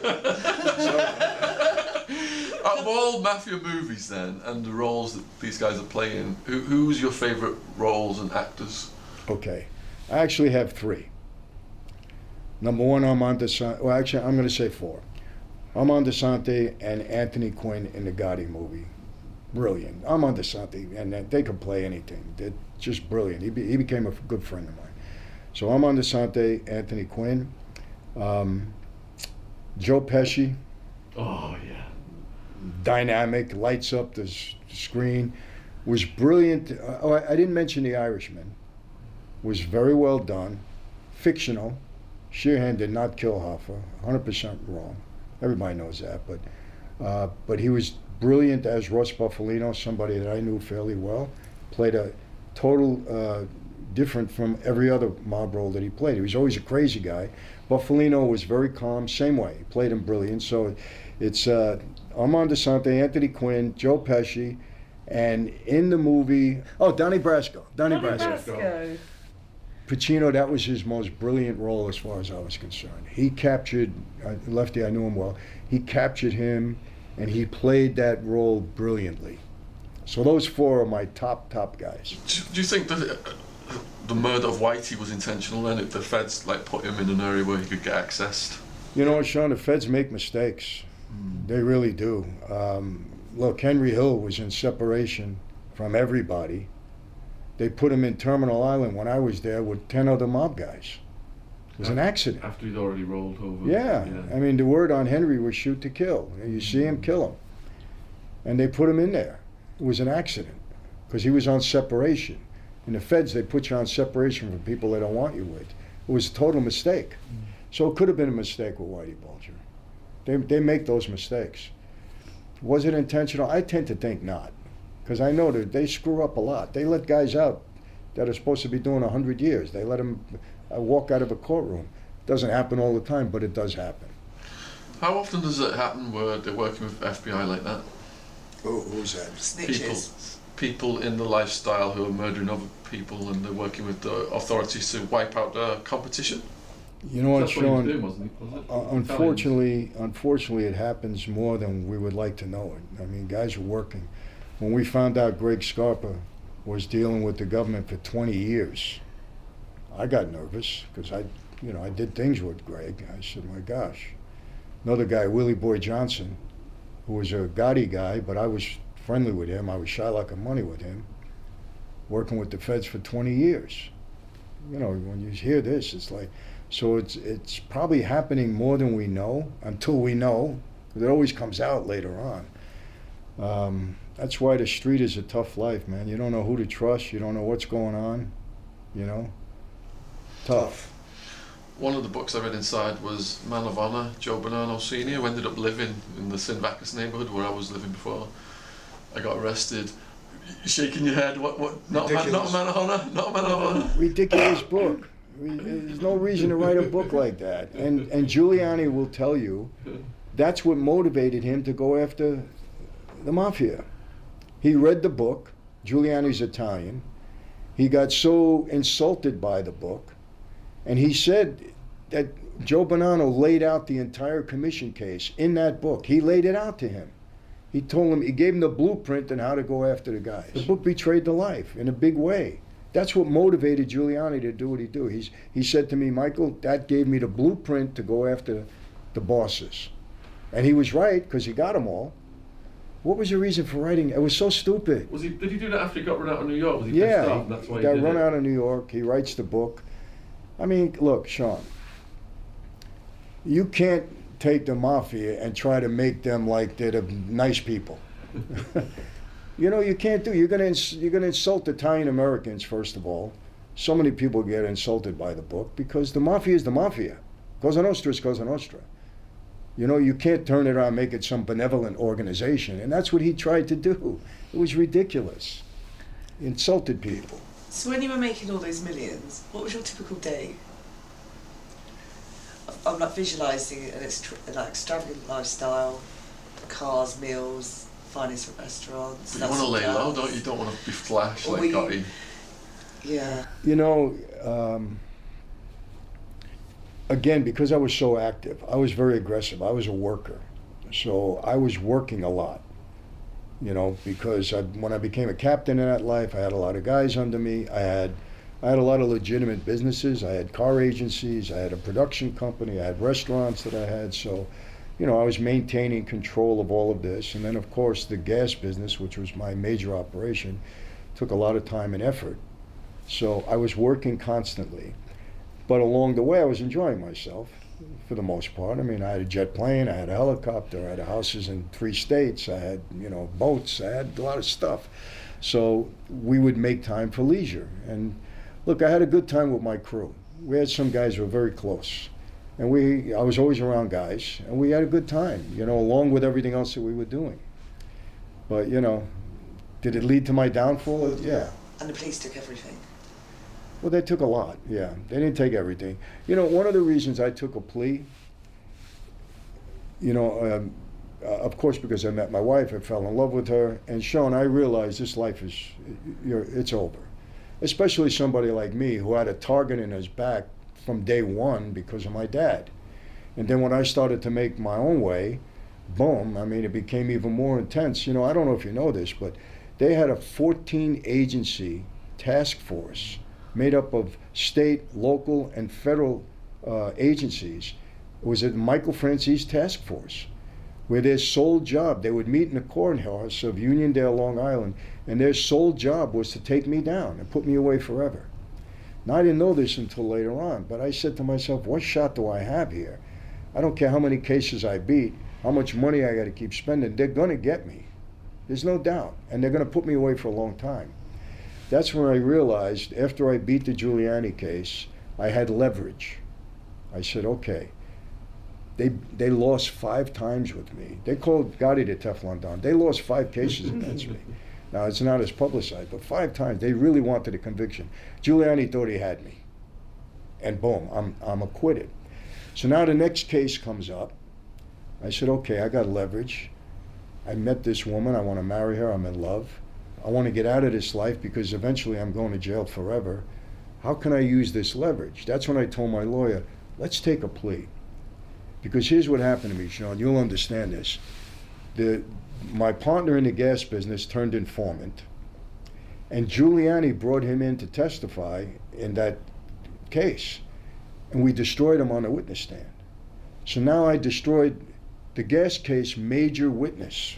Out of all mafia movies then, and the roles that these guys are playing, who, who's your favourite roles and actors? Okay. I actually have three. Number one, Armand Desante. Well, actually, I'm going to say four. Armand Desante and Anthony Quinn in the Gotti movie. Brilliant. Armand Desante, and they could play anything. They're just brilliant. He, be, he became a good friend of mine. So Armand Desante, Anthony Quinn, um, Joe Pesci, Oh, yeah. dynamic, lights up the s- screen, was brilliant. Uh, oh, I, I didn't mention The Irishman. Was very well done, fictional. Sheehan did not kill Hoffa, one hundred percent wrong. Everybody knows that, but uh, but he was brilliant as Russ Buffalino, somebody that I knew fairly well. Played a total uh, different from every other mob role that he played. He was always a crazy guy. Buffalino was very calm, same way. He played him brilliant. So it's uh, Armand Desante, Anthony Quinn, Joe Pesci, and in the movie, oh, Donnie Brasco. Donnie, Donnie Brasco. Brasco. Pacino, that was his most brilliant role as far as I was concerned. He captured, uh, Lefty, I knew him well, he captured him and he played that role brilliantly. So those four are my top, top guys. Do, do you think that uh, the murder of Whitey was intentional then? If the feds like put him in an area where he could get accessed? You know, Sean, the feds make mistakes. They really do. Um, look, Henry Hill was in separation from everybody. They put him in Terminal Island when I was there with ten other mob guys. It was an accident. After he'd already rolled over. Yeah. I mean, the word on Henry was shoot to kill. You see him, kill him. And they put him in there. It was an accident because he was on separation. In the feds, they put you on separation from people they don't want you with. It was a total mistake. So it could have been a mistake with Whitey Bulger. They, they make those mistakes. Was it intentional? I tend to think not, because I know that they screw up a lot. They let guys out that are supposed to be doing one hundred years. They let them uh, walk out of a courtroom. Doesn't happen all the time, but it does happen. How often does it happen where they're working with F B I like that? Who, who's that? People, Snitches. people in the lifestyle who are murdering other people and they're working with the authorities to wipe out the competition? You know what, That's what he was Sean? doing, wasn't he? Was it? Uh, unfortunately, unfortunately, it happens more than we would like to know it. I mean, guys are working. When we found out Greg Scarpa was dealing with the government for twenty years, I got nervous because I, you know, I did things with Greg. I said, my gosh. Another guy, Willie Boy Johnson, who was a Gotti guy, but I was friendly with him. I was shy like a money with him, working with the feds for twenty years. You know, when you hear this, it's like, so it's it's probably happening more than we know until we know, because it always comes out later on. Um, that's why the street is a tough life, man. You don't know who to trust. You don't know what's going on. You know, tough. one of the books I read inside was Man of Honor, Joe Bonanno Senior, who ended up living in the Sinvacus neighbourhood where I was living before I got arrested. You're shaking your head. What? What? Not a, man, not a man of honor. Not a man of honor. Ridiculous book. There's no reason to write a book like that. And and Giuliani will tell you that's what motivated him to go after the mafia. He read the book. Giuliani's Italian. He got so insulted by the book, and he said that Joe Bonanno laid out the entire commission case in that book. He laid it out to him. He told him, he gave him the blueprint on how to go after the guys. The book betrayed the life in a big way. That's what motivated Giuliani to do what he do. He's, he said to me, Michael, that gave me the blueprint to go after the bosses. And he was right, because he got them all. What was your reason for writing? It was so stupid. Was he? Did he do that after he got run out of New York? Was he yeah, pissed off? That's why he got he did run it? out of New York. He writes the book. I mean, look, Sean, you can't take the mafia and try to make them like they're the nice people. You know, you can't do. You're gonna ins- you're gonna insult Italian Americans first of all. So many people get insulted by the book because the mafia is the mafia. Cosa Nostra is Cosa Nostra. You know, you can't turn it around and make it some benevolent organization, and that's what he tried to do. It was ridiculous. He insulted people. So when you were making all those millions, what was your typical day? I'm like visualising an extra, like extravagant lifestyle, cars, meals, finest restaurants. But you want to lay low, don't you? You don't want to be flash Or like were you- Gotti. Yeah. You know, um, again, because I was so active, I was very aggressive. I was a worker. So I was working a lot, you know, because I, when I became a captain in that life, I had a lot of guys under me. I had I had a lot of legitimate businesses. I had car agencies. I had a production company. I had restaurants that I had. So, you know, I was maintaining control of all of this. And then, of course, the gas business, which was my major operation, took a lot of time and effort. So I was working constantly. But along the way, I was enjoying myself for the most part. I mean, I had a jet plane, I had a helicopter, I had houses in three states, I had, you know, boats, I had a lot of stuff. So we would make time for leisure. And look, I had a good time with my crew. We had some guys who were very close. And we, I was always around guys, and we had a good time, you know, along with everything else that we were doing. But, you know, did it lead to my downfall? Yeah. And the police took everything. Well, they took a lot, yeah. They didn't take everything. You know, one of the reasons I took a plea, you know, um, uh, of course, because I met my wife, I fell in love with her, and Sean, I realized this life is, you're, it's over. Especially somebody like me who had a target in his back from day one because of my dad. And then when I started to make my own way, boom, I mean, it became even more intense. You know, I don't know if you know this, but they had a fourteen agency task force made up of state, local, and federal uh, agencies. It was a Michael Franzese task force, where their sole job, they would meet in the courthouse of Uniondale, Long Island, and their sole job was to take me down and put me away forever. Now, I didn't know this until later on, but I said to myself, what shot do I have here? I don't care how many cases I beat, how much money I got to keep spending, they're going to get me. There's no doubt, and they're going to put me away for a long time. That's when I realized, after I beat the Giuliani case, I had leverage. I said, okay, they they lost five times with me. They called Gotti the Teflon Don. They lost five cases against me. Now, it's not as publicized, but five times. They really wanted a conviction. Giuliani thought he had me. And boom, I'm, I'm acquitted. So now the next case comes up. I said, okay, I got leverage. I met this woman. I want to marry her. I'm in love. I want to get out of this life because eventually I'm going to jail forever. How can I use this leverage? That's when I told my lawyer, let's take a plea. Because here's what happened to me, Sean. You'll understand this. The, my partner in the gas business turned informant, and Giuliani brought him in to testify in that case, and we destroyed him on the witness stand. So now I destroyed the gas case major witness.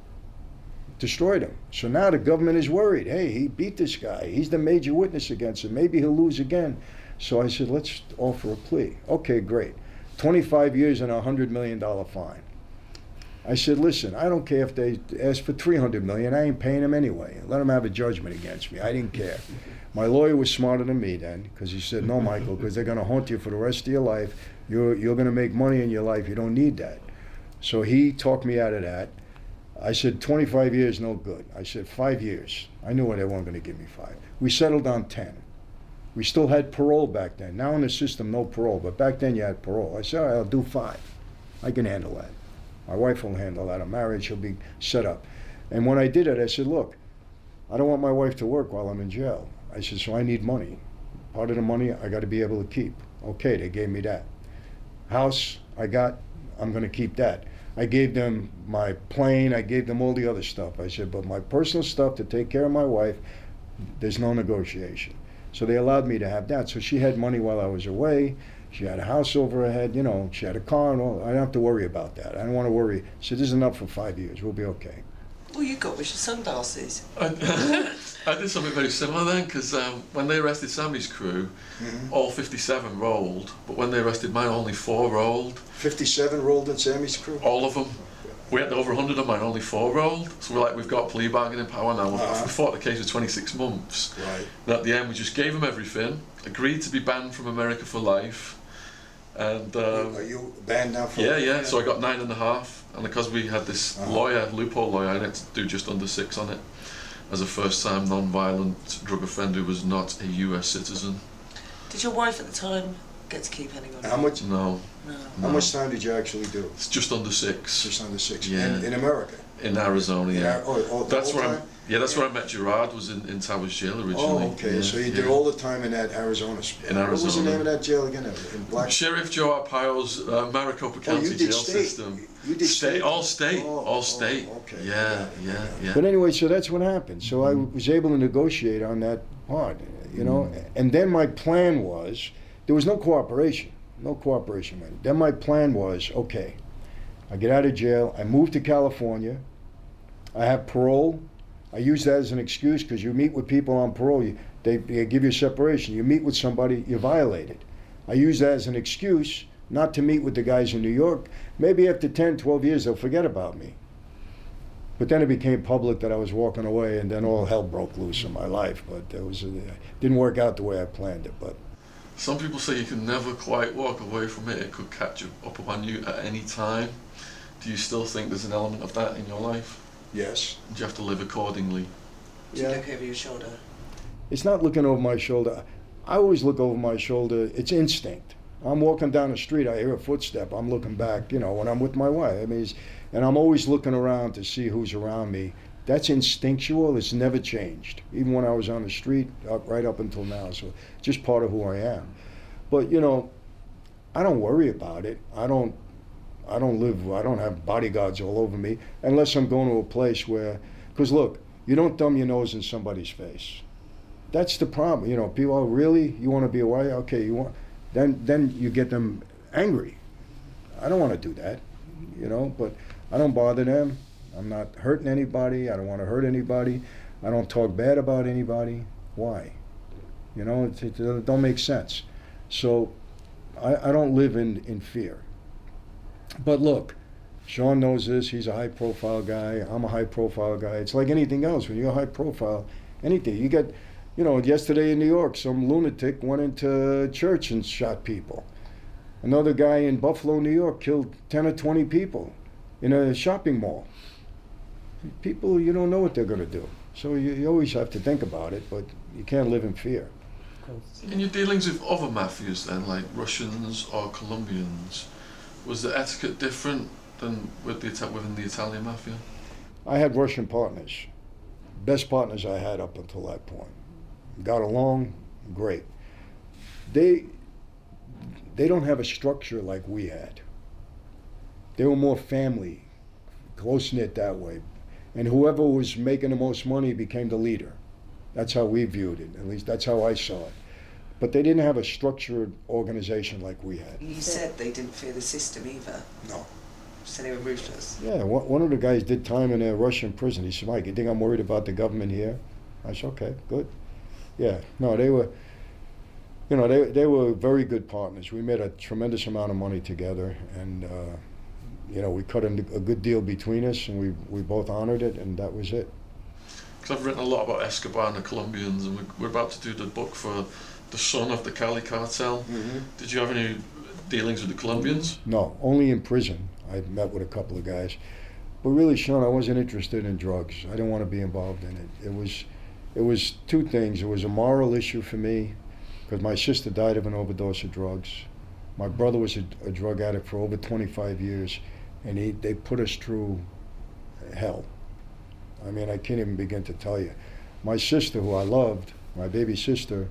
Destroyed him. So now the government is worried. Hey, he beat this guy. He's the major witness against him. Maybe he'll lose again. So I said, let's offer a plea. Okay, great. twenty-five years and a one hundred million dollars fine. I said, listen, I don't care if they ask for three hundred million dollars. I ain't paying them anyway. Let them have a judgment against me. I didn't care. My lawyer was smarter than me then, because he said, no, Michael, because they're going to haunt you for the rest of your life. You're, you're going to make money in your life. You don't need that. So he talked me out of that. I said, twenty-five years, no good. I said, five years. I knew they weren't going to give me five. We settled on ten. We still had parole back then. Now in the system, no parole, but back then you had parole. I said, all right, I'll do five. I can handle that. My wife will handle that. I'm married, she'll be set up. And when I did it, I said, look, I don't want my wife to work while I'm in jail. I said, so I need money. Part of the money I got to be able to keep. Okay, they gave me that. House I got, I'm going to keep that. I gave them my plane, I gave them all the other stuff. I said, but my personal stuff to take care of my wife, there's no negotiation. So they allowed me to have that. So she had money while I was away. She had a house over her head, you know, she had a car and all. I don't have to worry about that. I don't want to worry. So this is enough for five years. We'll be okay. All you got was your sunglasses. I, I did something very similar then, because um, when they arrested Sammy's crew, mm-hmm. all fifty-seven rolled, but when they arrested mine, only four rolled. fifty-seven rolled in Sammy's crew? All of them. We had over one hundred of mine, only four rolled. So we're like, we've got plea bargaining power now. Uh-huh. We fought the case for twenty-six months. Right. And at the end, we just gave them everything, agreed to be banned from America for life. And um, are you banned now for yeah, yeah. So I got nine and a half, and because we had this uh-huh. lawyer, loophole lawyer, I had to do just under six on it, as a first-time non-violent drug offender who was not a U S citizen. Did your wife at the time get to keep any money? How much? No. No. How much time did you actually do? It's just under six. Just under six. Yeah. In, in America. In Arizona, yeah. In Ar- oh, oh, that's where I. Yeah, that's yeah. where I met Gerard. Was in, in Towers Jail originally. Oh, okay. Yeah, so you yeah. did all the time in that Arizona. In Arizona. What was the name of that jail again? In Black. Sheriff Joe Arpaio's uh, Maricopa County oh, you did jail state. system. You did state. state. All state. Oh, all state. Oh, okay. Yeah, yeah, yeah. But anyway, so that's what happened. So I was able to negotiate on that part, you know. Mm. And then my plan was, there was no cooperation. No cooperation, man. Then my plan was, okay, I get out of jail, I move to California, I have parole. I use that as an excuse because you meet with people on parole, you, they, they give you a separation. You meet with somebody, you violate it. I use that as an excuse not to meet with the guys in New York. Maybe after ten, twelve years, they'll forget about me. But then it became public that I was walking away, and then all hell broke loose in my life. But it was, it didn't work out the way I planned it. But some people say you can never quite walk away from it. It could catch up upon you at any time. Do you still think there's an element of that in your life? Yes. Do you have to live accordingly? Do you look over your shoulder? It's not looking over my shoulder. I always look over my shoulder. It's instinct. I'm walking down the street, I hear a footstep, I'm looking back, you know, when I'm with my wife. I mean, it's, and I'm always looking around to see who's around me. That's instinctual. It's never changed, even when I was on the street, up, right up until now. So just part of who I am. But, you know, I don't worry about it. I don't I don't live, I don't have bodyguards all over me, unless I'm going to a place where, because look, you don't thumb your nose in somebody's face. That's the problem. You know, people, oh, really? You want to be a wife? Okay, you want, then then you get them angry. I don't want to do that, you know, but I don't bother them. I'm not hurting anybody. I don't want to hurt anybody. I don't talk bad about anybody. Why? You know, it, it, it don't make sense. So I, I don't live in, in fear. But look, Sean knows this. He's a high-profile guy. I'm a high-profile guy. It's like anything else. When you're high-profile, anything. You get, you know, yesterday in New York, some lunatic went into church and shot people. Another guy in Buffalo, New York, killed ten or twenty people in a shopping mall. People, you don't know what they're going to do. So you, you always have to think about it, but you can't live in fear. In your dealings with other mafias then, like Russians or Colombians, was the etiquette different than with the within the Italian mafia? I had Russian partners, best partners I had up until that point. Got along, great. They they don't have a structure like we had. They were more family, close-knit that way. And whoever was making the most money became the leader. That's how we viewed it, at least that's how I saw it. But they didn't have a structured organization like we had. You said they didn't fear the system either. No. So they were ruthless. Yeah, one of the guys did time in a Russian prison. He said, Mike, you think I'm worried about the government here? I said, okay, good. Yeah, no, they were, you know, they they were very good partners. We made a tremendous amount of money together, and uh, you know, we cut a, a good deal between us, and we we both honored it, and that was it. Because I've written a lot about Escobar and the Colombians, and we're, we're about to do the book for the son of the Cali cartel. Mm-hmm. Did you have any dealings with the Colombians? No, only in prison. I met with a couple of guys. But really, Sean, I wasn't interested in drugs. I didn't want to be involved in it. It was, it was two things. It was a moral issue for me, because my sister died of an overdose of drugs. My brother was a, a drug addict for over twenty-five years, and he, they put us through hell. I mean, I can't even begin to tell you. My sister, who I loved, my baby sister,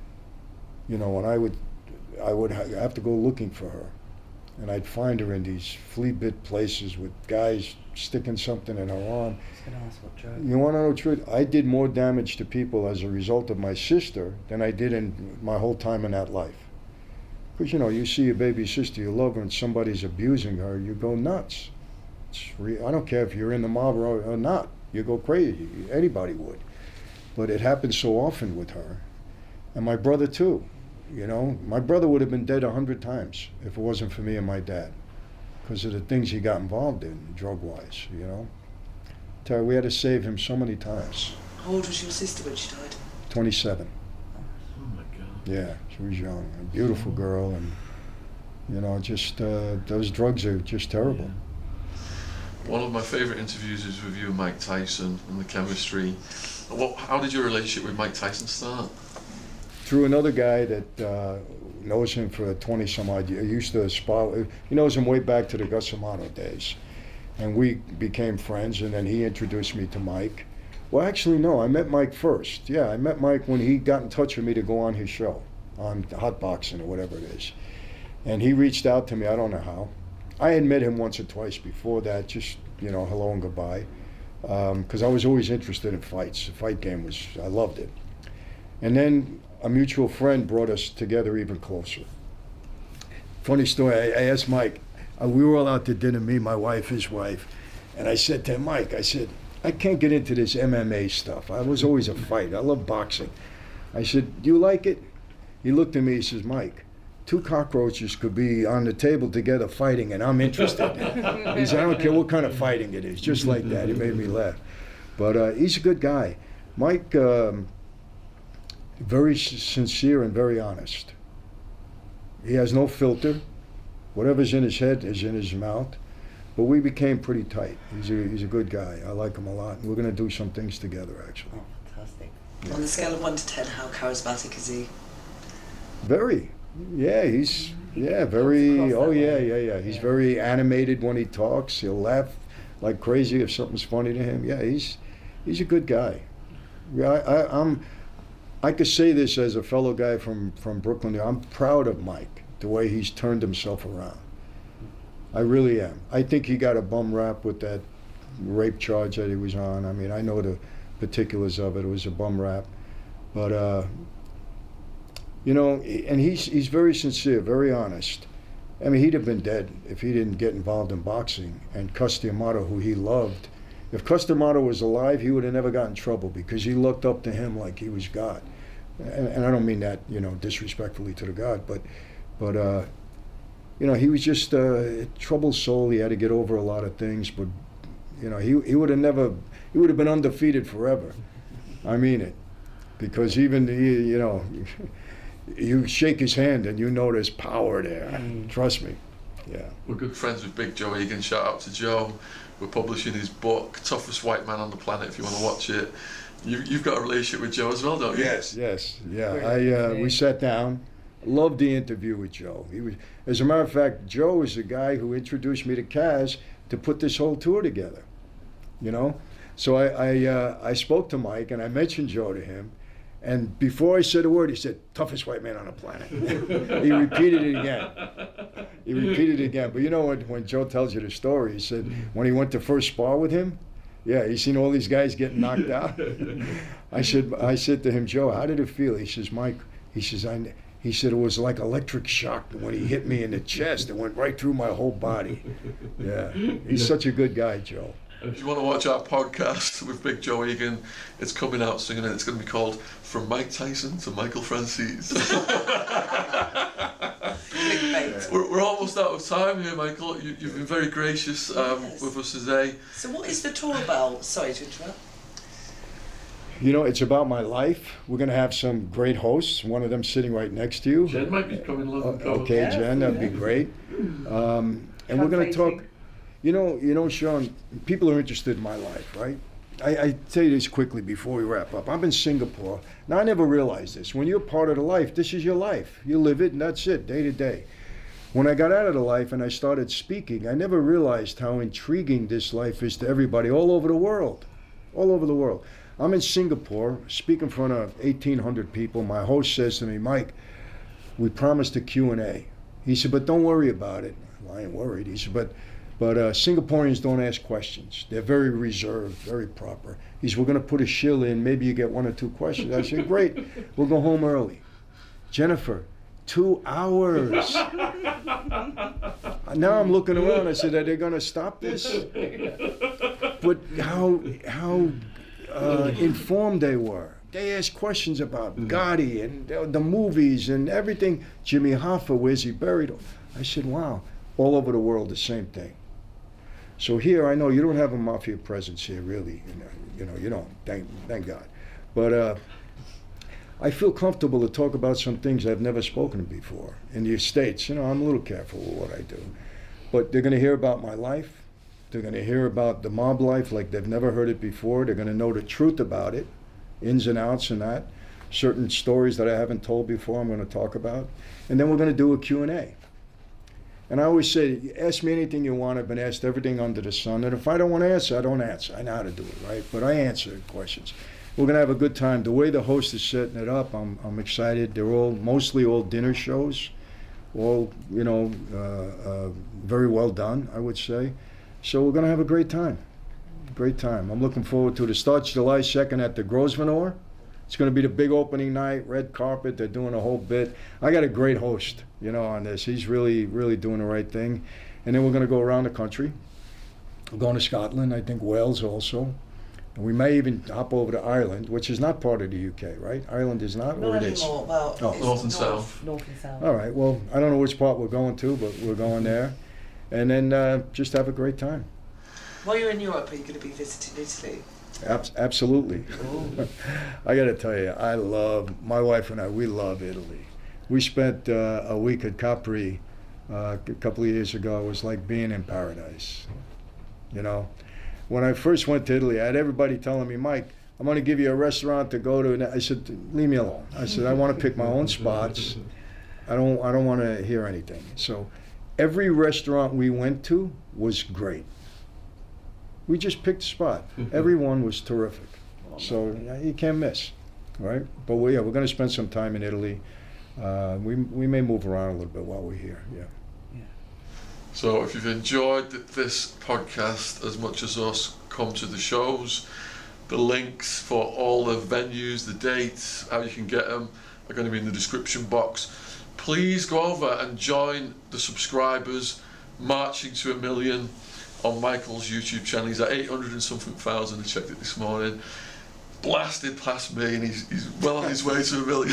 you know, when I would, I would ha- have to go looking for her. And I'd find her in these flea-bit places with guys sticking something in her arm. You want to know the truth? I did more damage to people as a result of my sister than I did in my whole time in that life. Because, you know, you see your baby sister, you love her, and somebody's abusing her, you go nuts. It's re- I don't care if you're in the mob or, or not. You go crazy. Anybody would. But it happened so often with her. And my brother, too. You know, my brother would have been dead a hundred times if it wasn't for me and my dad, because of the things he got involved in, drug-wise, you know. Terry, we had to save him so many times. How old was your sister when she died? twenty-seven. Oh my God. Yeah, she was young. A beautiful girl, and, you know, just, uh, those drugs are just terrible. One of my favourite interviews is with you and Mike Tyson and the chemistry. What, how did your relationship with Mike Tyson start? Through another guy that uh, knows him for twenty some odd years. He used to spar. He knows him way back to the Gus Amano days. And we became friends, and then he introduced me to Mike. Well, actually, no, I met Mike first. Yeah, I met Mike when he got in touch with me to go on his show, on Hot Boxing or whatever it is. And he reached out to me, I don't know how. I had met him once or twice before that, just, you know, hello and goodbye. Because um, I was always interested in fights. The fight game was, I loved it. And then a mutual friend brought us together even closer. Funny story, I, I asked Mike, uh, we were all out to dinner, me, my wife, his wife, and I said to him, Mike, I said, I can't get into this M M A stuff. I was always a fight. I love boxing. I said, do you like it? He looked at me, he says, Mike, two cockroaches could be on the table together fighting, and I'm interested. He said, I don't care what kind of fighting it is, just like that. He made me laugh. But uh, he's a good guy. Mike, um, very sincere and very honest. He has no filter. Whatever's in his head is in his mouth. But we became pretty tight. He's a, he's a good guy. I like him a lot. And we're going to do some things together, actually. Oh, fantastic. Yeah. On the scale of one to ten, how charismatic is he? Very. Yeah, he's, yeah, very, oh yeah, yeah, yeah. He's very animated when he talks. He'll laugh like crazy if something's funny to him. Yeah, he's, he's a good guy. Yeah, I, I, I'm, I could say this as a fellow guy from, from Brooklyn. I'm proud of Mike, the way he's turned himself around. I really am. I think he got a bum rap with that rape charge that he was on. I mean, I know the particulars of it. It was a bum rap. But, uh, you know, and he's, he's very sincere, very honest. I mean, he'd have been dead if he didn't get involved in boxing. And Cus D'Amato, who he loved, if Cus D'Amato was alive, he would have never gotten in trouble because he looked up to him like he was God. And, and I don't mean that, you know, disrespectfully to the God, but, but uh, you know, he was just a troubled soul. He had to get over a lot of things, but, you know, he he would have never, he would have been undefeated forever. I mean it, because even he, you know, you shake his hand and you know there's power there. Mm. Trust me. Yeah. We're good friends with Big Joe Egan. Shout out to Joe. We're publishing his book, Toughest White Man on the Planet, if you want to watch it. You, you've got a relationship with Joe as well, don't you? Yes, yes, yeah. I uh, we sat down. Loved the interview with Joe. He was, as a matter of fact, Joe is the guy who introduced me to Kaz to put this whole tour together. You know, so I I, uh, I spoke to Mike and I mentioned Joe to him, and before I said a word, he said, "Toughest white man on the planet." He repeated it again. He repeated it again. But you know when when Joe tells you the story, he said when he went to first spar with him, yeah, he's seen all these guys getting knocked out. I said I said to him, Joe, how did it feel? He says, Mike, he says I. He said it was like electric shock when he hit me in the chest. It went right through my whole body. Yeah, he's such a good guy, Joe. If you want to watch our podcast with Big Joe Egan, it's coming out soon, and it's going to be called From Mike Tyson to Michael Franzese. Clickbait. we're, we're almost out of of time here, Michael. You, you've been very gracious um, Yes. with us today. So what is the tour about? Sorry to interrupt. You know, it's about my life. We're going to have some great hosts, one of them sitting right next to you. Jen might be coming along. O- and cover. Okay, Yeah. Jen, that'd be great. Um, and we're going to talk, you know, you know, Sean, people are interested in my life, right? I, I tell you this quickly before we wrap up. I'm in Singapore. Now, I never realized this. When you're part of the life, this is your life. You live it, and that's it, day to day. When I got out of the life and I started speaking, I never realized how intriguing this life is to everybody all over the world. All over the world. I'm in Singapore, speaking in front of eighteen hundred people. My host says to me, Mike, we promised a Q and A. He said, but don't worry about it. Well, I ain't worried. He said, but but uh, Singaporeans don't ask questions. They're very reserved, very proper. He said, we're going to put a shill in. Maybe you get one or two questions. I said, great. We'll go home early. Jennifer, two hours. Now I'm looking around. I said, are they going to stop this? But how how uh, informed they were. They asked questions about Gotti and the, the movies and everything. Jimmy Hoffa, where's he buried? I said, wow, all over the world, the same thing. So here, I know you don't have a mafia presence here, really. You know, you, know, you don't, thank, thank God. But uh, I feel comfortable to talk about some things I've never spoken before. In the States, you know, I'm a little careful with what I do. But they're going to hear about my life. They're going to hear about the mob life like they've never heard it before. They're going to know the truth about it, ins and outs and that. Certain stories that I haven't told before I'm going to talk about. And then we're going to do a Q and A. And I always say, ask me anything you want. I've been asked everything under the sun. And if I don't want to answer, I don't answer. I know how to do it, right? But I answer questions. We're going to have a good time. The way the host is setting it up, I'm, I'm excited. They're all, mostly all dinner shows. All, you know, uh, uh, very well done, I would say. So we're going to have a great time. Great time. I'm looking forward to it. It starts July second at the Grosvenor. It's going to be the big opening night, red carpet. They're doing a whole bit. I got a great host, you know, on this. He's really, really doing the right thing. And then we're going to go around the country. We're going to Scotland, I think Wales also. And we may even hop over to Ireland, which is not part of the U K, right? Ireland is not, or Not it is? anymore. Well, Oh. it's North and south. North and south. All right, well, I don't know which part we're going to, but we're going there. And then uh, just have a great time. While you're in Europe, are you going to be visiting Italy? Abs- absolutely. I got to tell you, I love, my wife and I, we love Italy. We spent uh, a week at Capri uh, a couple of years ago. It was like being in paradise. You know, when I first went to Italy, I had everybody telling me, Mike, I'm going to give you a restaurant to go to. And I said, leave me alone. I said, I want to pick my own spots. I don't, I don't want to hear anything. So every restaurant we went to was great. We just picked a spot. Everyone was terrific. So yeah, you can't miss, right? But we, yeah, we're going to spend some time in Italy. Uh, we, we may move around a little bit while we're here, yeah. So if you've enjoyed th- this podcast as much as us, come to the shows. The links for all the venues, the dates, how you can get them are going to be in the description box. Please go over and join the subscribers marching to a million on Michael's YouTube channel. He's at eight hundred and something thousand. I checked it this morning. Blasted past me, and he's, he's well on his way to a million.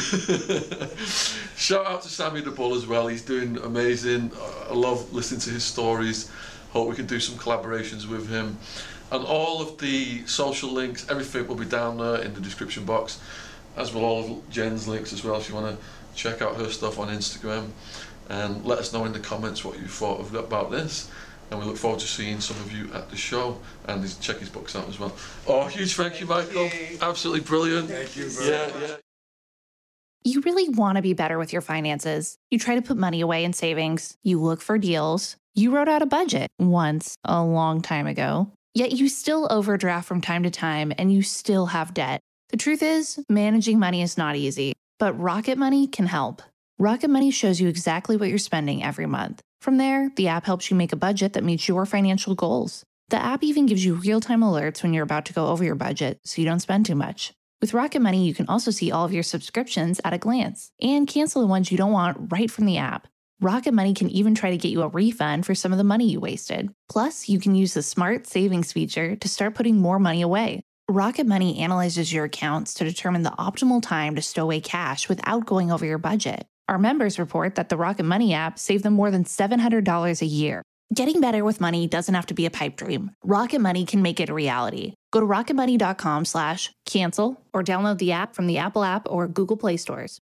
Shout out to Sammy the Bull as well. He's doing amazing. I love listening to his stories. Hope we can do some collaborations with him. And all of the social links, everything will be down there in the description box, as will all of Jen's links as well if you want to check out her stuff on Instagram. And let us know in the comments what you thought of, about this. And we look forward to seeing some of you at the show, and he's- check his books out as well. Oh, huge thank you, Thank Michael. you. Absolutely brilliant. Thank you very Yeah, much. yeah. You really want to be better with your finances. You try to put money away in savings. You look for deals. You wrote out a budget once a long time ago. Yet you still overdraft from time to time and you still have debt. The truth is, managing money is not easy, but Rocket Money can help. Rocket Money shows you exactly what you're spending every month. From there, the app helps you make a budget that meets your financial goals. The app even gives you real-time alerts when you're about to go over your budget so you don't spend too much. With Rocket Money, you can also see all of your subscriptions at a glance and cancel the ones you don't want right from the app. Rocket Money can even try to get you a refund for some of the money you wasted. Plus, you can use the Smart Savings feature to start putting more money away. Rocket Money analyzes your accounts to determine the optimal time to stow away cash without going over your budget. Our members report that the Rocket Money app saved them more than seven hundred dollars a year. Getting better with money doesn't have to be a pipe dream. Rocket Money can make it a reality. Go to rocketmoney.com slash cancel or download the app from the Apple app or Google Play stores.